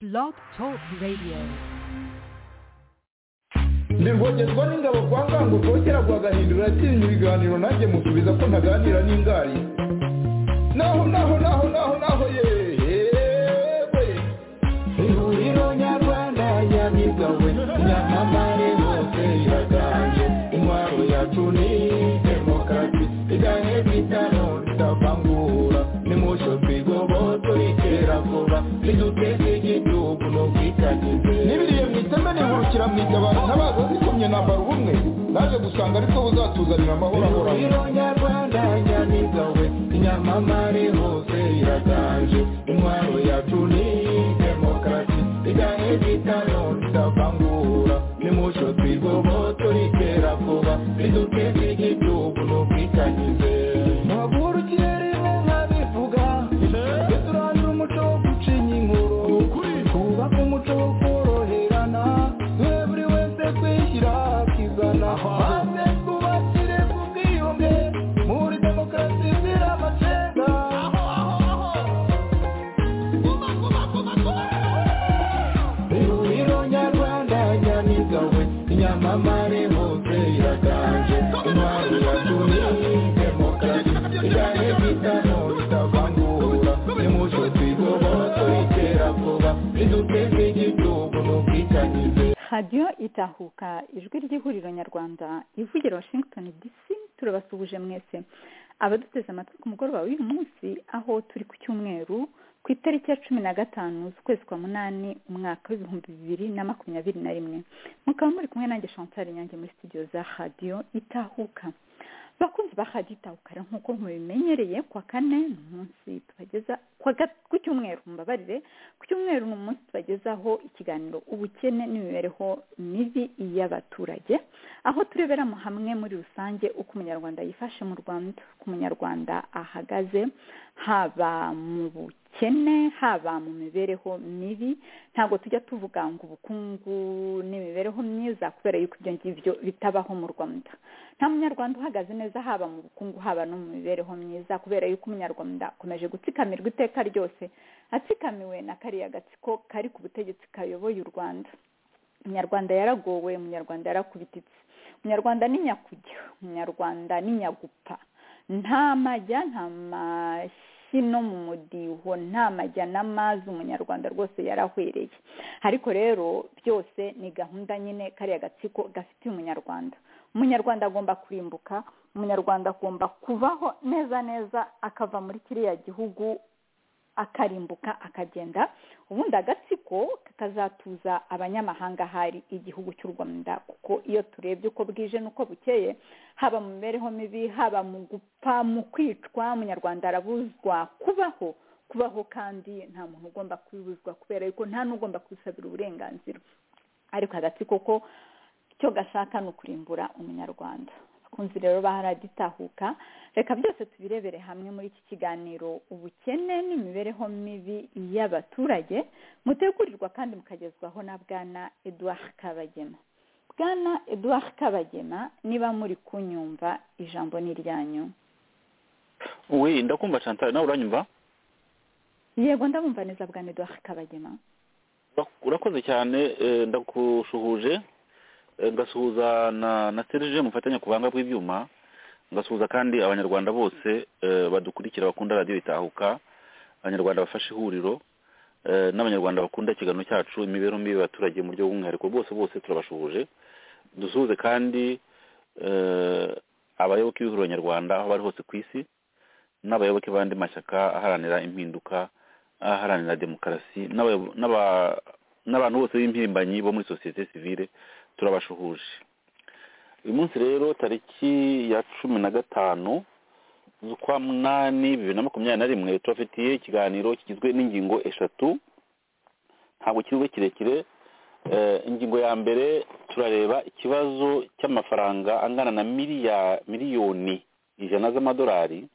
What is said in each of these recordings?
Blog Talk Radio. Nirwogezwa n'ingabo kwa ngango rwogera rwagahindura atinya ibiganiro nanjye musubiza ko ntaganira n'ingari naho yewe ihuriro nyarwanda nyamigawe nyamamare hose iraganje intwaro yacu ni demokarasi igahe bitano ritavangura nimusho twigoboto itera vuba riduteze igihugu no kwitagize n'ibiriye mwiteme nihurukira mwitabara ntabaza zikomye nambara ubumwe naje gusanga ariko buzatuzanira amahoro ahoraho ihuriro nyarwanda nyamigawe nyamamare hose iraganje intwaro yacu ni demokarasi igahe bitano ritavangura nimusho twigoboto ritera vuba riduteze igihugu no kwitagize ntabura ikirere nkabivuga turandura umuco wo gucinya inkuru twubake umuco wo koroherana duhe buri wese kwishyira akizana maze twubakire ku bwiyunge muri demokarasi izira amacenga ihuriro nyarwanda nyamigawe inyamamare hose iraganje intwaro yacu ni demokarasi igahe bitano ritavangura nimuco twigoboto itera vuba riduteze igihugu no kwitagize radiyo itahuka ijwi ry'ihuriro nyarwanda ivugira Washington DC turabasuhuje mwese abaduteze amatwi ku mugoroba w'uyu munsi aho turi ku cyumweru ku itariki ya 15 z'ukwezi kwa munani umwaka w'2021 mukaba muri kumwe nanjye Chantal Nyange muri studio za radiyo itahuka bakunzi ba radiyo itahuka nk'uko mubimenyereye kwa kane umunsi tubageza ku cyumweru mbabarire ku cyumweru n'umunsi tubagezaho ikiganiro ubukene n'imibereho mibi y'abaturage aho turebera mu hamwe muri rusange uko umunyarwanda yifashe mu Rwanda uko umunyarwanda ahagaze haba mu bukene haba mu mibereho mibi ntabwo tujya tuvuga ngo ubukungu n'imibereho myiza kubera yuko ibyo ngibyo bitabaho mu Rwanda nta munyarwanda uhagaze neza haba mu bukungu haba no mu mibereho myiza kubera yuko umunyarwanda akomeje gutsikamirwa iteka ryose atsikamiwe na kariya gatsiko kari ku butegetsi kayoboye u Rwanda umunyarwanda yaragowe umunyarwanda yarakubititse umunyarwanda ni nyakujya umunyarwanda ni nyagupfa nta majya nta no mu mudiho nta majya n'amazi umunyarwanda rwose yarahwereye ariko rero byose ni gahunda nyine kariya gatsiko gafitiye umunyarwanda agomba kurimbuka umunyarwanda agomba kubaho neza akava muri kiriya gihugu akarimbuka akagenda ubundi agatsiko kakazatuza abanyamahanga hari igihugu cy'u Rwanda kuko iyo turebye uko bwije n'uko bukeye haba mu mibereho mibi haba mu gupfa mu kwicwa umunyarwanda arabuzwa kubaho kandi nta muntu ugomba kubibuzwa kubera yuko nta n'ugomba kwisabira uburenganzira ariko agatsiko ko icyo gashaka ni ukurimbura umunyarwanda kunzi rero baharaditahuka reka byose tubirebere hamwe muri iki kiganiro ubukene n'imibereho mibi y'abaturage mutegurirwa kandi mukagezwaho na bwana Edouard Kabagema bwana Edouard Kabagema niba muri kunyumva ijambo ni ryanyu oui ndakumva Chantal nawe uranyumva yego ndabumva neza bwana Edouard Kabagema urakoze cyane ndakushuhuje ngasuhuza na Serge mufatanya kubanga bw'ibyuma ngasuhuza kandi abanyarwanda bose badukurikira bakunda radio itahuka abanyarwanda bafashe ihuriro n'abanyarwanda bakunda ikiganiro cyacu imibereho mibi y'abaturage mu buryo bw'umwihariko bose turabashuhuje dusuhuze kandi abayoboke b'ihuriro nyarwanda aho bari hose ku isi n'abayoboke b'andi mashyaka aharanira impinduka aharanira demokarasi n'abantu bose b'impirimbanyi bo muri sosiyete sivile turabashuhuje uyu munsi rero tariki ya 15 z'ukwa munani 2021 turafitiye ikiganiro kigizwe n'ingingo eshatu ntabwo kibe kirekire ingingo ya mbere turareba ikibazo cy'amafaranga angana na miliyoni 100 z'amadolari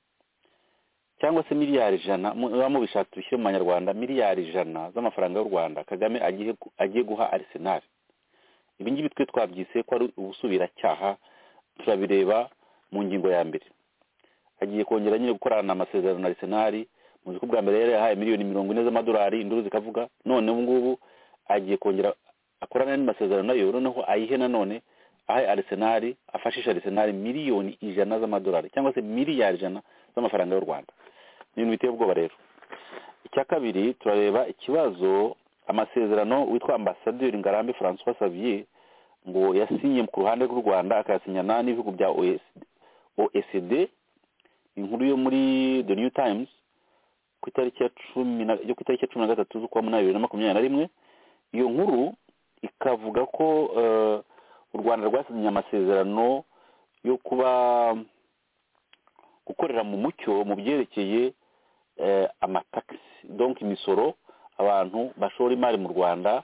cyangwa se miliyari 100 mu bishaka bishyire mu manyarwanda miliyari 100 z'amafaranga y'u Rwanda Kagame agiye guha Arsenal ibi ngibi twe twabyise ko ari ubusubiracyaha turabireba mu ngingo ya mbere agiye kongera nyine gukorana amasezerano na Arsenal muzi ko bwa mbere yari yahaye miliyoni 40 z'amadolari induru zikavuga, none ubu ngubu agiye kongera akorana n'amasezerano nayo, noneho ayihe nanone ahe Arsenal, afashisha Arsenal miliyoni 100 z'amadolari cyangwa se miliyari 100 z'amafaranga y'u Rwanda. Ni ibintu biteye ubwoba rero. Icya kabiri turareba ikibazo amasezerano witwa Ambassadeur Ngarambe François Xavier ngo yasinye ku ruhande rw'u Rwanda, akasinyana n'ibihugu bya OECD. Inkuru yo muri The New Times ku itariki ya 13 z'ukwa munani 2021. Iyo nkuru ikavuga ko u Rwanda rwasinye amasezerano yo kuba gukorera mu mucyo mu byerekeye amataxi, donc imisoro abantu bashora imari mu Rwanda,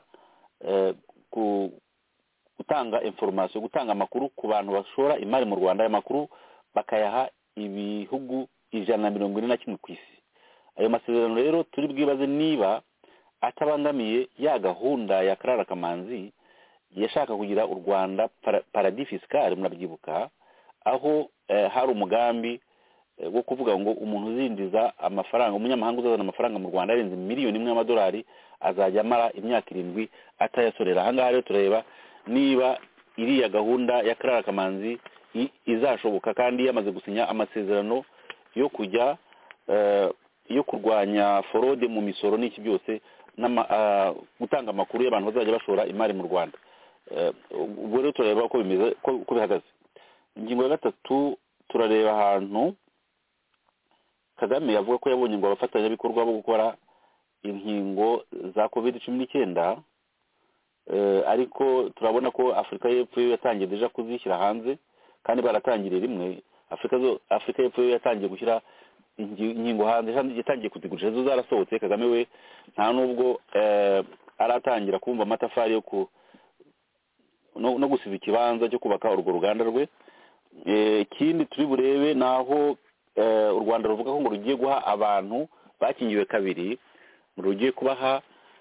gutanga information, gutanga amakuru ku bantu bashora imari mu Rwanda. Ayo makuru bakayaha ibihugu 141 ku isi. Ayo masezerano rero turi bwibaze niba atabangamiye ya gahunda ya Karara Kamanzi yashaka kugira u Rwanda paradis fiscal, murabyibuka, aho hari umugambi wo kuvuga ngo umuntu uzindiza amafaranga, umunyamahanga uzazana amafaranga mu Rwanda arenze miliyoni 1 y'amadolari azajya amara imyaka 7 atayasorera. Ahangaha rero tureba niba iriya gahunda ya Karara Kamanzi izashoboka, kandi yamaze gusinya amasezerano yo kujya yo kurwanya forode mu misoro n'iki byose, gutanga amakuru y'abantu bazajya bashora imari mu Rwanda. Ubwo rero turareba uko bimeze, uko bihagaze. Ingingo ya 3 turareba ahantu Kagame yavuga ko yabonye ngo abafatanyabikorwa bo gukora inkingo za COVID-19, ariko turabona ko Afurika y'Epfo yatangiye deja kuzishyira hanze, kandi baratangiriye rimwe. Afurika y'Epfo yatangiye gushyira inkingo hanze, yatangiye kuzigurisha, zo zarasohotse. Kagame we nta nubwo aratangira kumva amatafari yo no gusiza ikibanza cyo kubaka urwo ruganda rwe. Ikindi turi burebe naho u Rwanda ruvuga ko ngo rugiye guha abantu bakingiwe kabiri, rugiye kubaha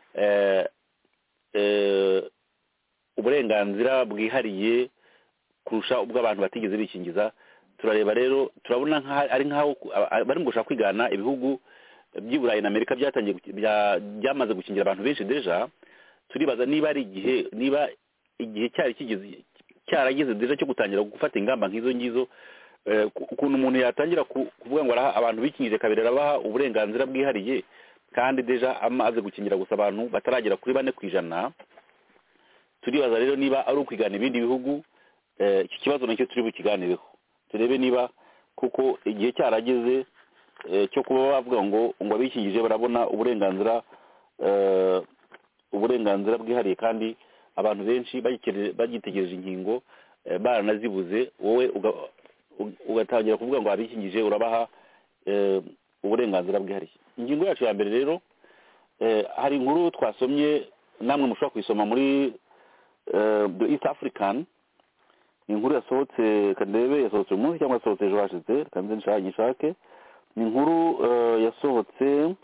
uburenganzira bwihariye kurusha ubw'abantu batigeze bikingiza. Turareba rero, turabona ari nkaho bari mu gushaka kwigana ibihugu by'i Burayi na Amerika byamaze gukingira abantu benshi deja. Turibaza niba igihe cyarageze deja cyo gutangira gufata ingamba nk'izo ngizo, ukuntu umuntu yatangira kuvuga ngo abantu bikingije kabiri arabaha uburenganzira bwihariye, kandi deja amaze gukingira gusa abantu bataragera kuri 4%. Turibaza rero niba ari ukwigana ibindi bihugu. Iki kibazo nacyo turi bukiganireho, turebe niba kuko igihe cyarageze cyo kuba bavuga ngo abikingije barabona uburenganzira bwihariye, kandi abantu benshi bagitegereje inkingo baranazibuze. Wowe ugatangira kuvuga ngo abikingije urabaha uburenganzira bwihariye. Ingingo yacu ya mbere rero, hari inkuru twasomye, namwe mushobora kuyisoma muri The East African. Inkuru yasohotse Kandebe, yasohotse umunsi cyangwa yasohotse ejo hashize, kanze nshake. Ni inkuru yasohotse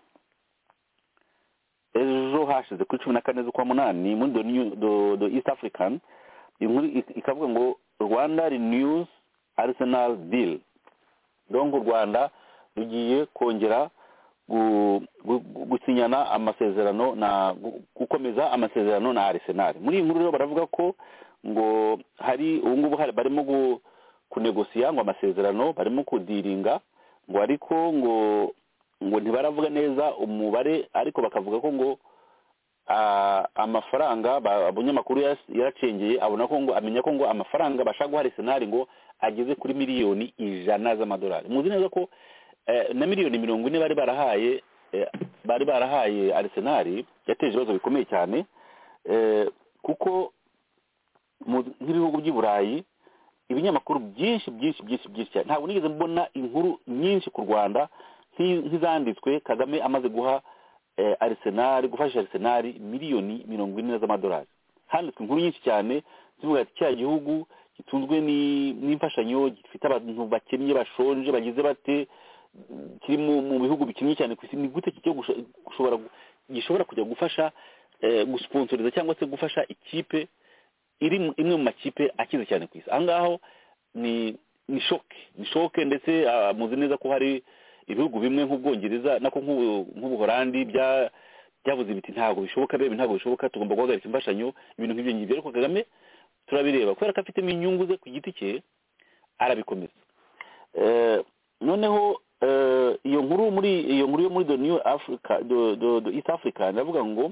ejo hashize kuri 14 z'ukwa munani muri The East African. Inkuru ikavuga ngo Rwanda renews Arsenal deal. Donc u Rwanda rugiye kongera gusinyana amasezerano na gukomeza amasezerano na Arsenal. Muri iyi nkuru rero baravuga ko ngo hari ubungubu barimo kunegosiya ngo amasezerano, barimo kudiringa ngo, ariko ngo ntibaravuga neza umubare, ariko bakavuga ko ngo amafaranga abanyamakuru yaracengeye, abona ko ngo amenya ko ngo amafaranga bashaka guha Arsenal ngo ageze kuri miliyoni 100 z'amadolari. Muzi neza ko na miliyoni 40 bari barahaye Arsenal yateje ibibazo bikomeye cyane, kuko nk'ibihugu by'i Burayi ibinyamakuru byinshi cyane, ntabwo nigeze mbona inkuru nyinshi ku Rwanda nk'izanditswe Kagame amaze guha Arsenal, gufasha Arsenal miliyoni 40 z'amadolari. Handitswe inkuru nyinshi cyane zivuga ati cya gihugu gitunzwe n'imfashanyo, gifite abantu bakennye bashonje bagize bate, kiri mu bihugu bikinnye cyane ku isi, ni gute gishobora kujya gufasha gusponsoriza cyangwa se gufasha ikipe imwe mu makipe akize cyane ku isi. Ahangaho ni shoke ndetse muzi neza ko hari ibihugu bimwe nk'ubwongereza nako nk'ubuholandi byavuze biti ntabwo bishoboka tugomba guhagarika imfashanyo ibintu nk'ibyo ngibyo, ariko Kagame turabireba kubera ko afitemo inyungu ze ku giti cye arabikomeza. Noneho iyo nkuru yo muri the New Africa the East Africa ndavuga ngo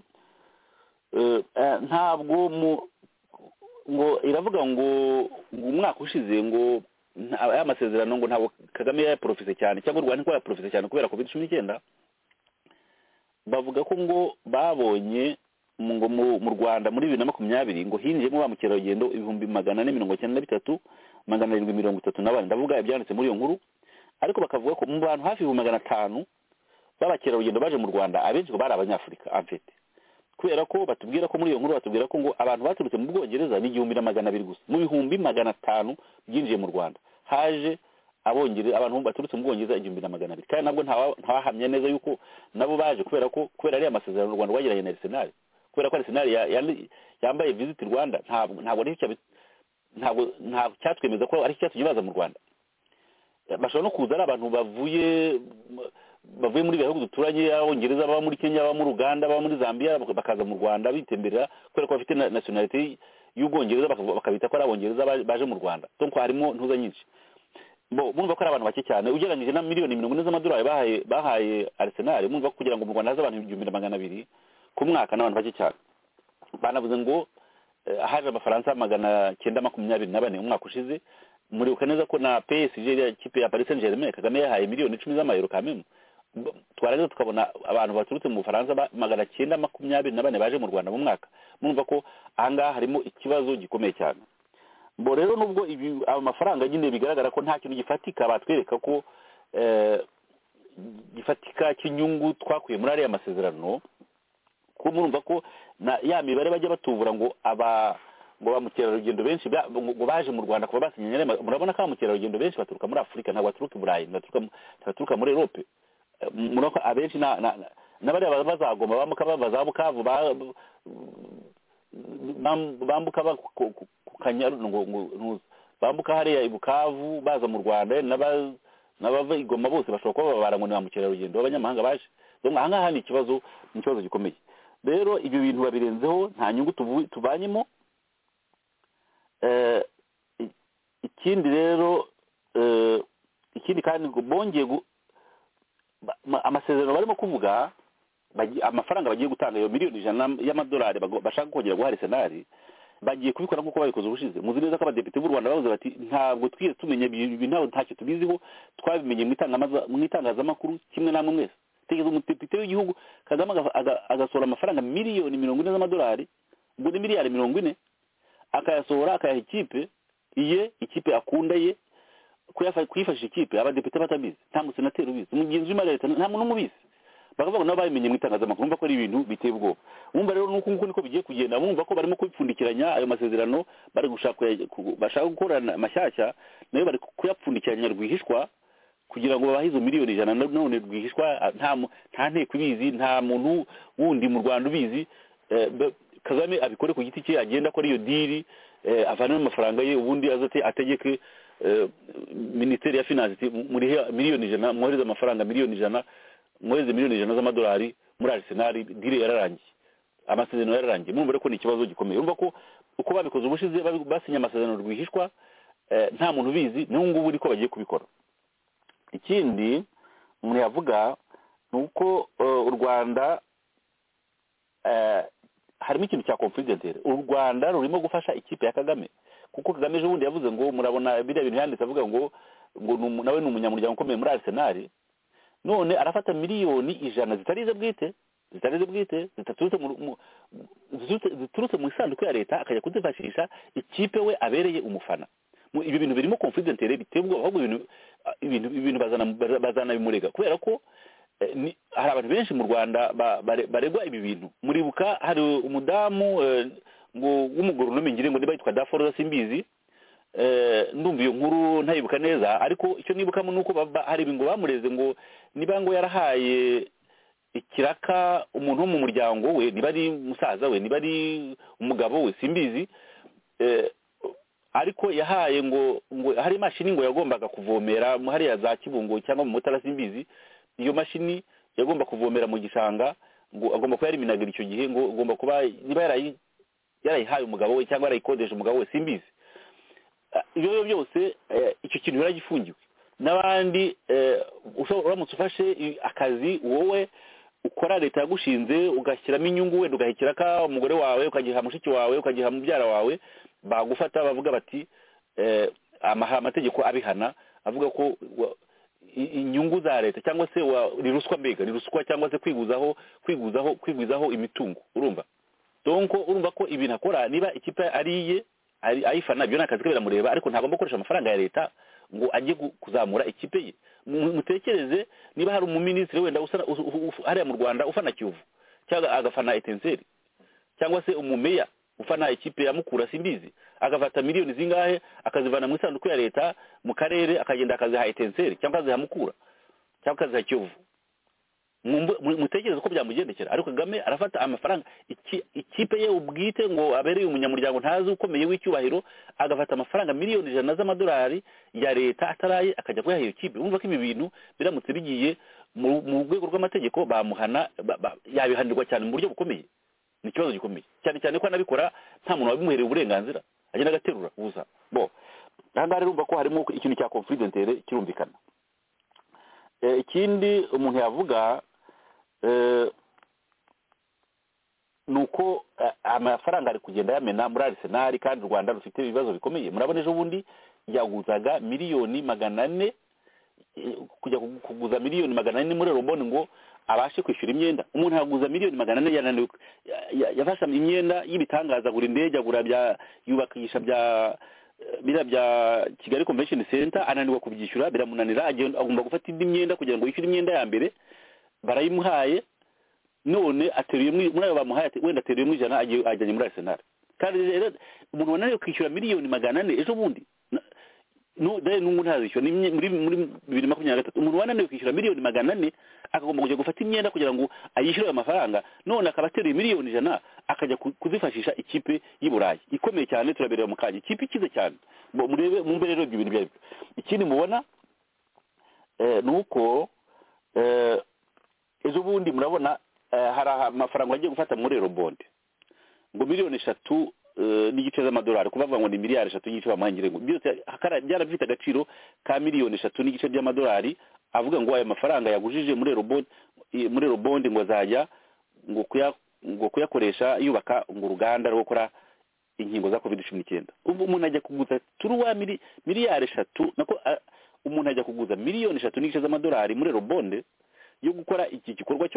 ntabwo ngo iravuga ngo umwaka ushize ngo aya masezerano ngo ntabwo Kagame yayaprofise cyane cyangwa u Rwanda ko yayaprofise cyane kubera COVID-19. Bavuga ko ngo babonye ngo mu Rwanda muri 2020 ngo hinjiyemo ba mukerarugendo 493,734. Ndavuga ibyanditse muri iyo nkuru, ariko bakavuga ko mu bantu hafi 500 b'abakerarugendo baje mu Rwanda abenshi ngo bari abanyafurika amfete, kubera ko batubwira ko muri iyo nkuru batubwira ko ngo abantu baturutse mu Bwongereza ni 1,200 gusa mu 500 byinjiye mu Rwanda, haje abantu baturutse mu Bwongereza 1,200, kandi nabwo ntawahamye neza yuko nabo baje kubera ari amasezerano u Rwanda rwagiranye na Arsenal, kubera ko Arsenal yambaye Visit Rwanda ntabwo cyatwemeza ko ari cyatugibaza mu Rwanda. Bashobora no kuza ari abantu bavuye muri bihugu duturanye, abongereza baba muri Kenya, baba muri Uganda, baba muri Zambia, bakaza mu Rwanda bitemberera kubera ko bafite nationality y'Ubwongereza, bakabita ko ari abongereza baje mu Rwanda. Donc harimo ntuza nyinshi. Mwumva ko ari abantu bake cyane ugereranyije na miliyoni 40 z'amadolari bahaye Arsenal. Mwumva ko kugira ngo mu Rwanda haze abantu 1,200 ku mwaka n'abantu bake cyane. Banavuze ngo haje abafaransa 924 umwaka ushize. Muribuka neza ko na PSG ya kipe ya Paris Saint-Germain Kagame yahaye miliyoni 10 z'amayero kameme. Twarangiza tukabona abantu baturutse mu Bufaransa 924 baje mu Rwanda mu mwaka. Mwumva ko ahangaha harimo ikibazo gikomeye cyane. Rero nubwo amafaranga nyine bigaragara ko nta kintu gifatika batwereka ko gifatika cy'inyungu twakuye muri ariya masezerano, ko murumva ko ya mibare bajya batubura ngo ba mukerarugendo benshi ngo baje mu Rwanda kuba basinyanye. Murabona ko mukerarugendo benshi baturuka muri Afurika, ntabwo baturuka i Burayi, baturuka muri Europe. Murako abenshi n'abariya bazagomba bambuka bava za Bukavu bambuka ku Kanyaru, bambuka hariya i Bukavu baza mu Rwanda, n'abava i Goma bose bashobora kuba babara ngo ni ba mukerarugendo b'abanyamahanga baje. Donc ahangaha ni ikibazo gikomeye. Rero ibyo bintu babirenzeho nta nyungu tubanyemo. Ikindi rero ikindi kandi bongeye amasezerano barimo kuvuga amafaranga bagiye gutanga iyo miliyoni 100 y'amadolari bashaka kongera guha Arsenal, bagiye kubikora nk'uko babikoze ubushize. Muzi neza ko abadepite b'u Rwanda bavuze bati ntabwo twiye tumenye ibintu ntacyo tubiziho, twabimenye mu itangazamakuru kimwe namwe mwese. Tegeza umudepite w'igihugu Kagame agasohora amafaranga miliyoni 40 z'amadolari, ubwo ni miliyari 40, akayasohora akayaha ikipe akunda ye kuyifashisha ikipe. Abadepite batabizi, nta musenateri ubizi, umugenzi w'imari leta nta muntu umubizi, bakavuga nabo babimenye mu itangazamakuru. Umva ko ari ibintu biteye ubwoba. Umva rero nuko niko bigiye kugenda. Mumva ko barimo kubipfundikiranya ayo masezerano, bari bashaka gukora amashyashya nayo bari kuyapfundikiranya rwihishwa kugira ngo babahe izo miliyoni 100. None rwihishwa nta nteko ibizi, nta muntu wundi mu Rwanda ubizi. Kagame abikore ku giti cye, agenda ko ariyo diri, avana amafaranga ye, ubundi azate ategeke Ministeri ya Finance muri miliyoni 100, mwohereza amafaranga miliyoni 100, mwohereza miliyoni 100 z'amadolari muri Arsenal. Diri yararangiye, amasezerano yararangiye. Mwumva ko ni ikibazo gikomeye. Urumva ko uko babikoze ubushize basinya amasezerano rwihishwa, nta muntu ubizi, n'ubu ngubu niko bagiye kubikora. Ikindi umuntu yavuga ni uko u Rwanda harimo ikintu cya confidentiel. U Rwanda rurimo gufasha ikipe ya Kagame, kuko Kagame ejo bundi yavuze ngo murabona biriya bintu yanditse avuga ngo nawe ni umunyamuryango ukomeye muri Arsenal. None arafata miliyoni 100 zitarize bwite ziturutse mu isanduku ya leta, akajya kuzifashisha ikipe we abereye umufana. Ibi bintu birimo confidentiel biteye ubwoba, ahubwo ibintu bazana bimurega, kubera ko hari abantu benshi mu Rwanda baregwa ibi bintu. Muribuka hari umudamu w'umugoronome ngire ngo niba yitwa Daforoza simbizi, ndumva iyo nkuru ntayibuka neza, ariko icyo nibukamo nuko hari ibingo bamureze ngo niba ngo yarahaye ikiraka umuntu wo mu muryango we, niba ari musaza we, niba ari umugabo we simbizi, ariko yahaye ngo hari imashini ngo yagombaga kuvomera hariya za Kibungo cyangwa mu Mutara simbizi, iyo mashini yagomba kuvomera mu gishanga, ngo agomba kuba yariminagira icyo gihe, ngo agomba kuba niba yarayihaye umugabo we cyangwa yarayikodesha umugabo we simbizi. Ibyo byose icyo kintu yaragifungiwe. N'abandi uramutse ufashe akazi wowe ukora leta yagushinze ugashyiramo inyungu, wenda ugahekera ka umugore wawe, ukagiha mushiki wawe, ukagiha mubyara wawe, bagufata bavuga bati amategeko abihana avuga ko inyungu za leta cyangwa se ni ruswa cyangwa se kwigwizaho imitungo. Urumva donc urumva ko ibintu akora, niba ikipe ariye ayifana byo nakazi ke biramureba, ariko ntagomba gukoresha amafaranga ya leta ngo ajye kuzamura ikipe ye. Mutekereze niba hari umuminisitiri wenda hariya mu Rwanda ufana Kiyovu cyangwa agafana Etincelle, cyangwa se umumeya ufana ikipe ya Mukura simbizi, agafata miliyoni zingahe akazivana mu isanduku ya leta mu karere akagenda akaziha Etincelle cyangwa akaziha Mukura cyangwa akaziha Kiyovu. Mutekereze ko byamugendekera. Ariko Kagame arafata amafaranga ikipe ye ubwite ngo abereye umunyamuryango ntazi ukomeye w'icyubahiro, agafata amafaranga miliyoni 100 z'amadolari ya leta ataraye akajya kuyaha iyo kipe. Urumva ko ibi bintu biramutse bigiye mu rwego rw'amategeko bamuhana, yabihanirwa cyane mu buryo bukomeye. Ni ikibazo gikomeye cyane ko anabikora nta muntu wabimuhereye uburenganzira, agenda agaterura ubusa. Ahangaha rero urumva ko harimo ikintu cya conflit d'intérêt kirumvikana. Ikindi umuntu yavuga nuko amafaranga ari kugenda yamena muri Arsenal, kandi u Rwanda rufite ibibazo bikomeye. Murabona ejo bundi yaguzaga miliyoni 400, kujya kuguza miliyoni 400 muri Robone ngo abashe kwishyura imyenda. Umuntu yaguza miliyoni 400 yananiwe, yafasha imyenda y'ibitangaza, gura indege, agura yubakisha bya Kigali Convention Center, ananiwe kubyishyura biramunanira, agomba gufata indi myenda kugira ngo yishyure imyenda ya mbere. Barayimuhaye, none ateruye muri ayo bamuhaye, wenda ateruye mu 100 ajyanye muri Arsenal. Kandi rero umuntu wananiwe kwishyura miliyoni 400 ejo bundi n'umuntu ntazishyura muri 2023, umuntu wananiwe kwishyura miliyoni 400 akagomba kujya gufata imyenda kugira ngo ayishyure ayo mafaranga, none akaba ateruye miliyoni 100 akajya kuzifashisha ikipe y'i Burayi ikomeye cyane. Turabereye mu kanya ikipe ikize cyane. Murebe mu mbere rero ibintu byari. Ikindi mubona nuko ejo bundi murabona hari amafaranga agiye gufata muri Eurobond ngo miliyoni 3 n'igice z'amadolari, kuvuga ngo ni miliyari 3 n'igice bamuhangire, ngo byose byarafite agaciro ka miliyoni 3 n'igice by'amadolari. Avuga ngo ayo mafaranga yagujije muri Eurobond ngo azajya ngo kuyakoresha yubaka ngo uruganda rwo gukora inkingo za COVID-19. Umuntu ajya kuguza turuwa miliyari 3, nako umuntu ajya kuguza miliyoni 3 n'igice z'amadolari muri Eurobond yo gukora iki gikorwa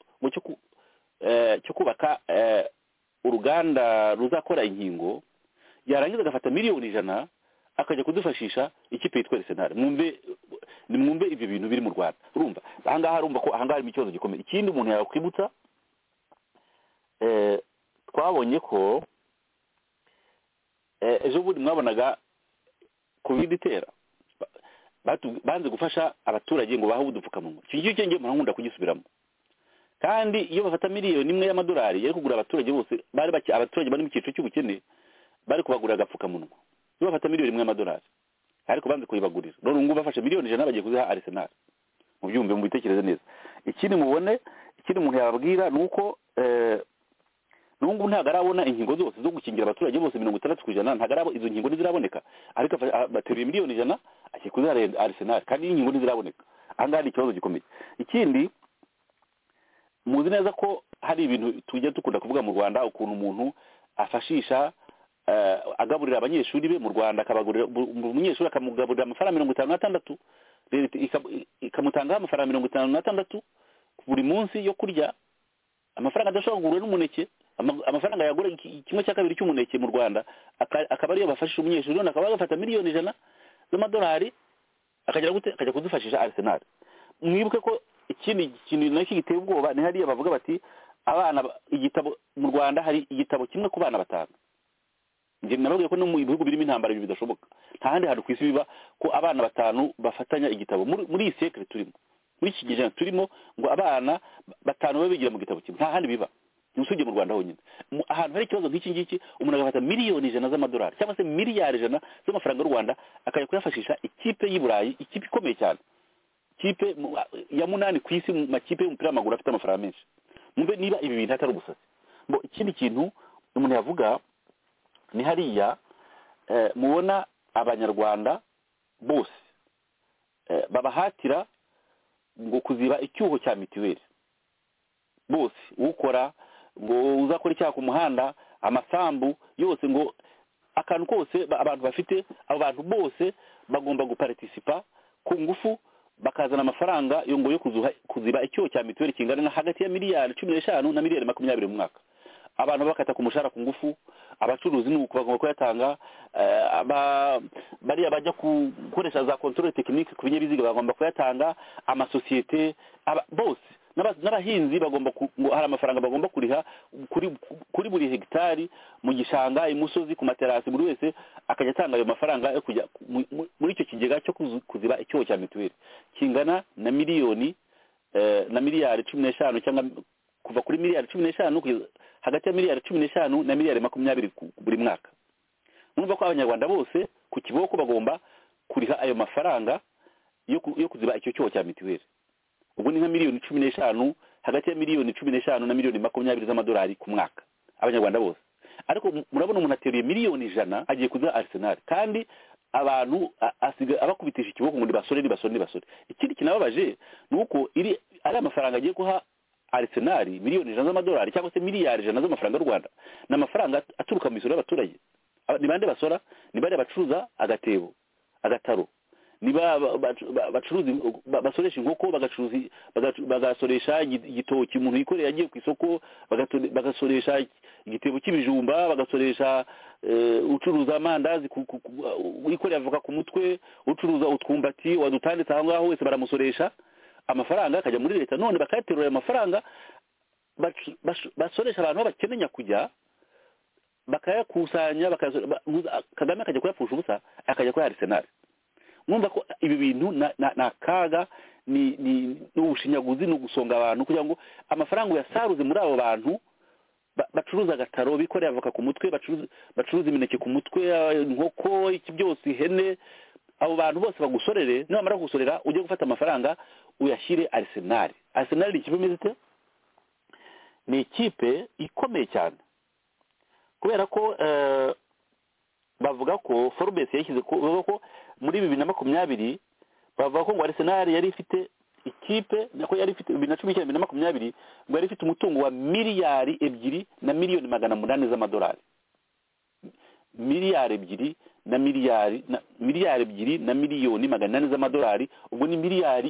cyo kubaka uruganda ruzakora inkingo, yarangiza agafata miliyoni 100 akajya kudufashisha ikipe yitwa Arsenal. Mwumve ibyo bintu biri mu Rwanda. Urumva ahangaha urumva ko ahangaha harimo ikibazo gikomeye. Ikindi umuntu yakwibutsa, twabonye ko ejo bundi mwabonaga covid itera, banze gufasha abaturage ngo bahe udupfukamunwa. Icyo gihe cyenge umuntu nkunda kugisubiramo. Kandi iyo bafata miliyoni 1 y'amadolari yari kugura abaturage bose, abaturage bari mu cyiciro cy'ubukene bari kubagurira agapfukamunwa. Iyo bafata miliyoni 1 y'amadolari ariko banze kuyibagurira, none ngo bafashe miliyoni 100 bagiye kuziha Arsenal. Mu byumve mu bitekereze neza. Ikindi mubone, ikindi umuntu yababwira nuko nungu ntago arabona inkingo zose zo gukingira abaturage bose 60%, ntago arabo izo nkingo ntiziraboneka, ariko bateruye miliyoni 100 agiye kuziha Arsenal kandi inkingo ntiziraboneka. Ahangaha ni ikibazo gikomeye. Ikindi muzi neza ko hari ibintu tujya dukunda kuvuga mu Rwanda, ukuntu umuntu afashisha agaburira abanyeshuri be mu Rwanda, akabagurira umunyeshuri akamugaburira amafaranga 56, leta ikamutangaho amafaranga 56 buri munsi yo kurya, amafaranga adashobora kugura n'umuneke, amafaranga yagura 1/2 cy'umuneke mu Rwanda, akaba ariyo bafashisha umunyeshuri, none akaba agafata miliyoni 100 z'amadolari akajya kudufashisha Arsenal. Mwibuke ko ikindi kintu nacyo giteye ubwoba ni hariya bavuga bati abana igitabo mu Rwanda hari igitabo kimwe ku bana 5. Nje nababwiye ko no mu bihugu birimo intambara ibi bidashoboka. Nta handi hantu kwisi biba ko abana 5 bafatanya igitabo muri siècle turimo, muri iki gihe turimo, ngo abana 5 babigira mu gitabo kimwe. Nta handi biba. usibye mu Rwanda honyine ahantu hari ikibazo nk'iki ngiki umuntu agafata miliyoni 100 z'amadolari cyangwa se miliyari 100 z'amafaranga y'u Rwanda akajya kuyafashisha ikipe y'i Burayi, ikipe ikomeye cyane, ikipe ya munani ku isi mu makipe y'umupira w'amaguru afite amafaranga menshi. Mwumve niba ibi bintu atari ubusazi. Ikindi kintu umuntu yavuga ni hariya mubona abanyarwanda bose babahatira ngo kuziba icyuho cya mitiweli bose, ukora ngo uzakora icyaha ku muhanda, amasambu yose, ngo akantu kose abantu bafite, abo bantu bose bagomba guparitisipa ku ngufu, bakazana amafaranga yo ngo yo kuziba icyuho cya mitiweli kingana na hagati ya miliyari 15 na miliyari 20 mu mwaka. Abantu bakata ku mushahara ku ngufu, abacuruzi nuko bagomba kuyatanga, bariya bajya gukoresha za controle technique ku binyabiziga bagomba kuyatanga, amasosiyete bose n'abahinzi bagomba hari amafaranga bagomba kuriha kuri buri hegitari mu gishanga, imusozi, ku materasi, buri wese akajya atanga ayo mafaranga yo kujya muri icyo kigega cyo kuziba icyuho cya mituweli kingana na miliyoni na miliyari 15 cyangwa kuva kuri miliyari 15 kugeza hagati ya miliyari 15 na miliyari 20 buri mwaka. Mwumva ko abanyarwanda bose ku kiboko bagomba kuriha ayo mafaranga yo kuziba icyo cyoho cya mituweli. Ubwo ni nka miliyoni 15, hagati ya miliyoni 15 na miliyoni 20 z'amadolari ku mwaka abanyarwanda bose. Ariko murabona umuntu ateruye miliyoni 100 agiye kuza Arsenal, kandi abantu asiga abakubitisha ikiboko ngo basore. Ikindi kinababaje nuko ari amafaranga agiye kuha Arsenal miliyoni 100 z'amadolari cyangwa se miliyari 100 z'amafaranga y'u Rwanda, n'amafaranga aturuka mu misoro y'abaturage. Ni bande basora? Ni bande bacuruza agataro, niba basoresha inkoko, bagasoresha igitoki, umuntu yikoreye agiye ku isoko bagasoresha igitebo cy'ibijumba, bagasoresha ucuruza amandazi wikoreye avoka ku mutwe, ucuruza utwumbati wadutanditse aho ngaho wese baramusoresha amafaranga akajya muri leta. None bakayaterura ayo mafaranga basoresha abantu bakenenya kujya bakayakusanya, Kagame akajya kuyapfusha ubusa akajya kuri Arsenal. Mwumva ko ibi bintu na kaga ni ubushinyaguzi, no gusonga abantu kugira ngo amafaranga yasaruze muri abo bantu bacuruza agataro, bikoreye avoka ku mutwe, bacuruza imineke ku mutwe, inkoko, iki byose, ihene. Abo bantu bose bagusorere, nibamara kugusorera ujye gufata amafaranga uyashyire Arsenal. Arsenal ni ikipe imeze ite? Ni ikipe ikomeye cyane, kubera ko bavuga ko Forbes yashyize ko muri 2020 bavuga ko ngo Arsenal yari ifite ikipe nako yari ifite 2019-2020 ngo yari ifite umutungo wa miliyari 2 na miliyoni 800 z'amadolari. Miliyari 2 na miliyari 2 na miliyoni 800 z'amadolari, ubwo ni miliyari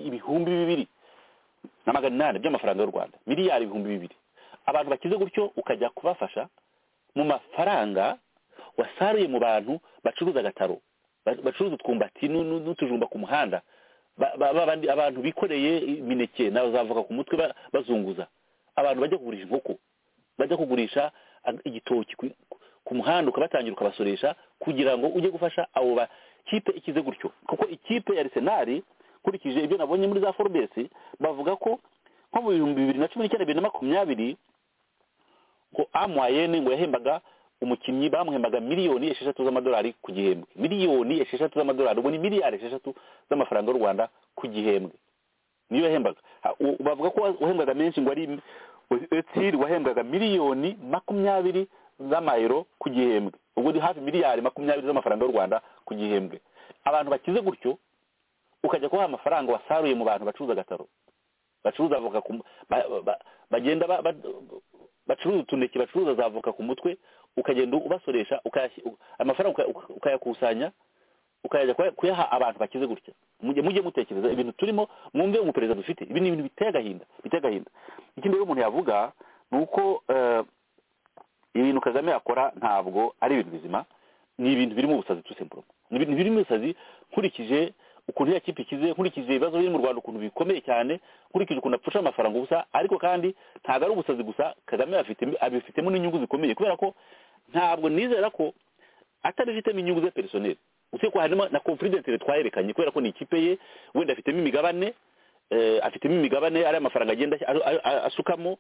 2,200 by'amafaranga y'u Rwanda, miliyari 2,000. Abantu bakize gutyo ukajya kubafasha mu mafaranga wasaruye mu bantu bacuruza agataro, bacuruza utwumbati n'utujumba ku muhanda, abantu bikoreye imineke nazo zavuka ku mutwe bazunguza, abantu bajya kugurisha inkoko, bajya kugurisha igitoki ku muhanda ukabatangira ukabasoresha kugira ngo ujye gufasha abo kipe ikize gutyo. Kuko ikipe ya Arsenal kurikije ibyo nabonye muri za Forbes bavuga ko nko mu 2019-2020 ngo amoyenne ngo yahembaga umukinnyi bamuhembaga miliyoni 6 z'amadolari ku gihembwe, miliyoni 6 z'amadolari, ubwo ni miliyari 6 z'amafaranga y'u Rwanda ku gihembwe niyo yahembaga. Bavuga ko wahembaga menshi ngo ari Etsir wahembaga miliyoni 20 z'amayero ku gihembwe, ubwo ni hafi miliyari 20 z'amafaranga y'u Rwanda ku gihembwe. Abantu bakize gutyo ukajya kuha amafaranga wasaruye mu bantu bacuruza agataro, bacuruza avoka bagenda bacuruza utuneke, bacuruza za avoka ku mutwe, ukagenda ubasoresha amafaranga ukayakusanya ukajya kuyaha abantu bakize gutya. Mujye mutekereza ibintu turimo, mwumve umuperezida dufite, ibi ni ibintu biteye agahinda. Ikindi rero umuntu yavuga ni uko ibintu Kagame yakora ntabwo ari ibintu bizima, ni ibintu birimo ubusazi tusempuro, ni ibintu birimo ubusazi. Nkurikije ukuntu ya kipe ikize, nkurikije ibibazo biri mu Rwanda ukuntu bikomeye cyane, nkurikije ukuntu apfusha amafaranga ubusa, ariko kandi ntabwo ari ubusazi gusa, Kagame abifitemo n'inyungu zikomeye, kubera ko ntabwo nizera ko atabifitemo inyungu ze personnel, usiye ko harimo na confidence twayerekanye, kubera ko ni ikipe ye, wenda afitemo imigabane afitemo imigabane ari amafaranga agenda asukamo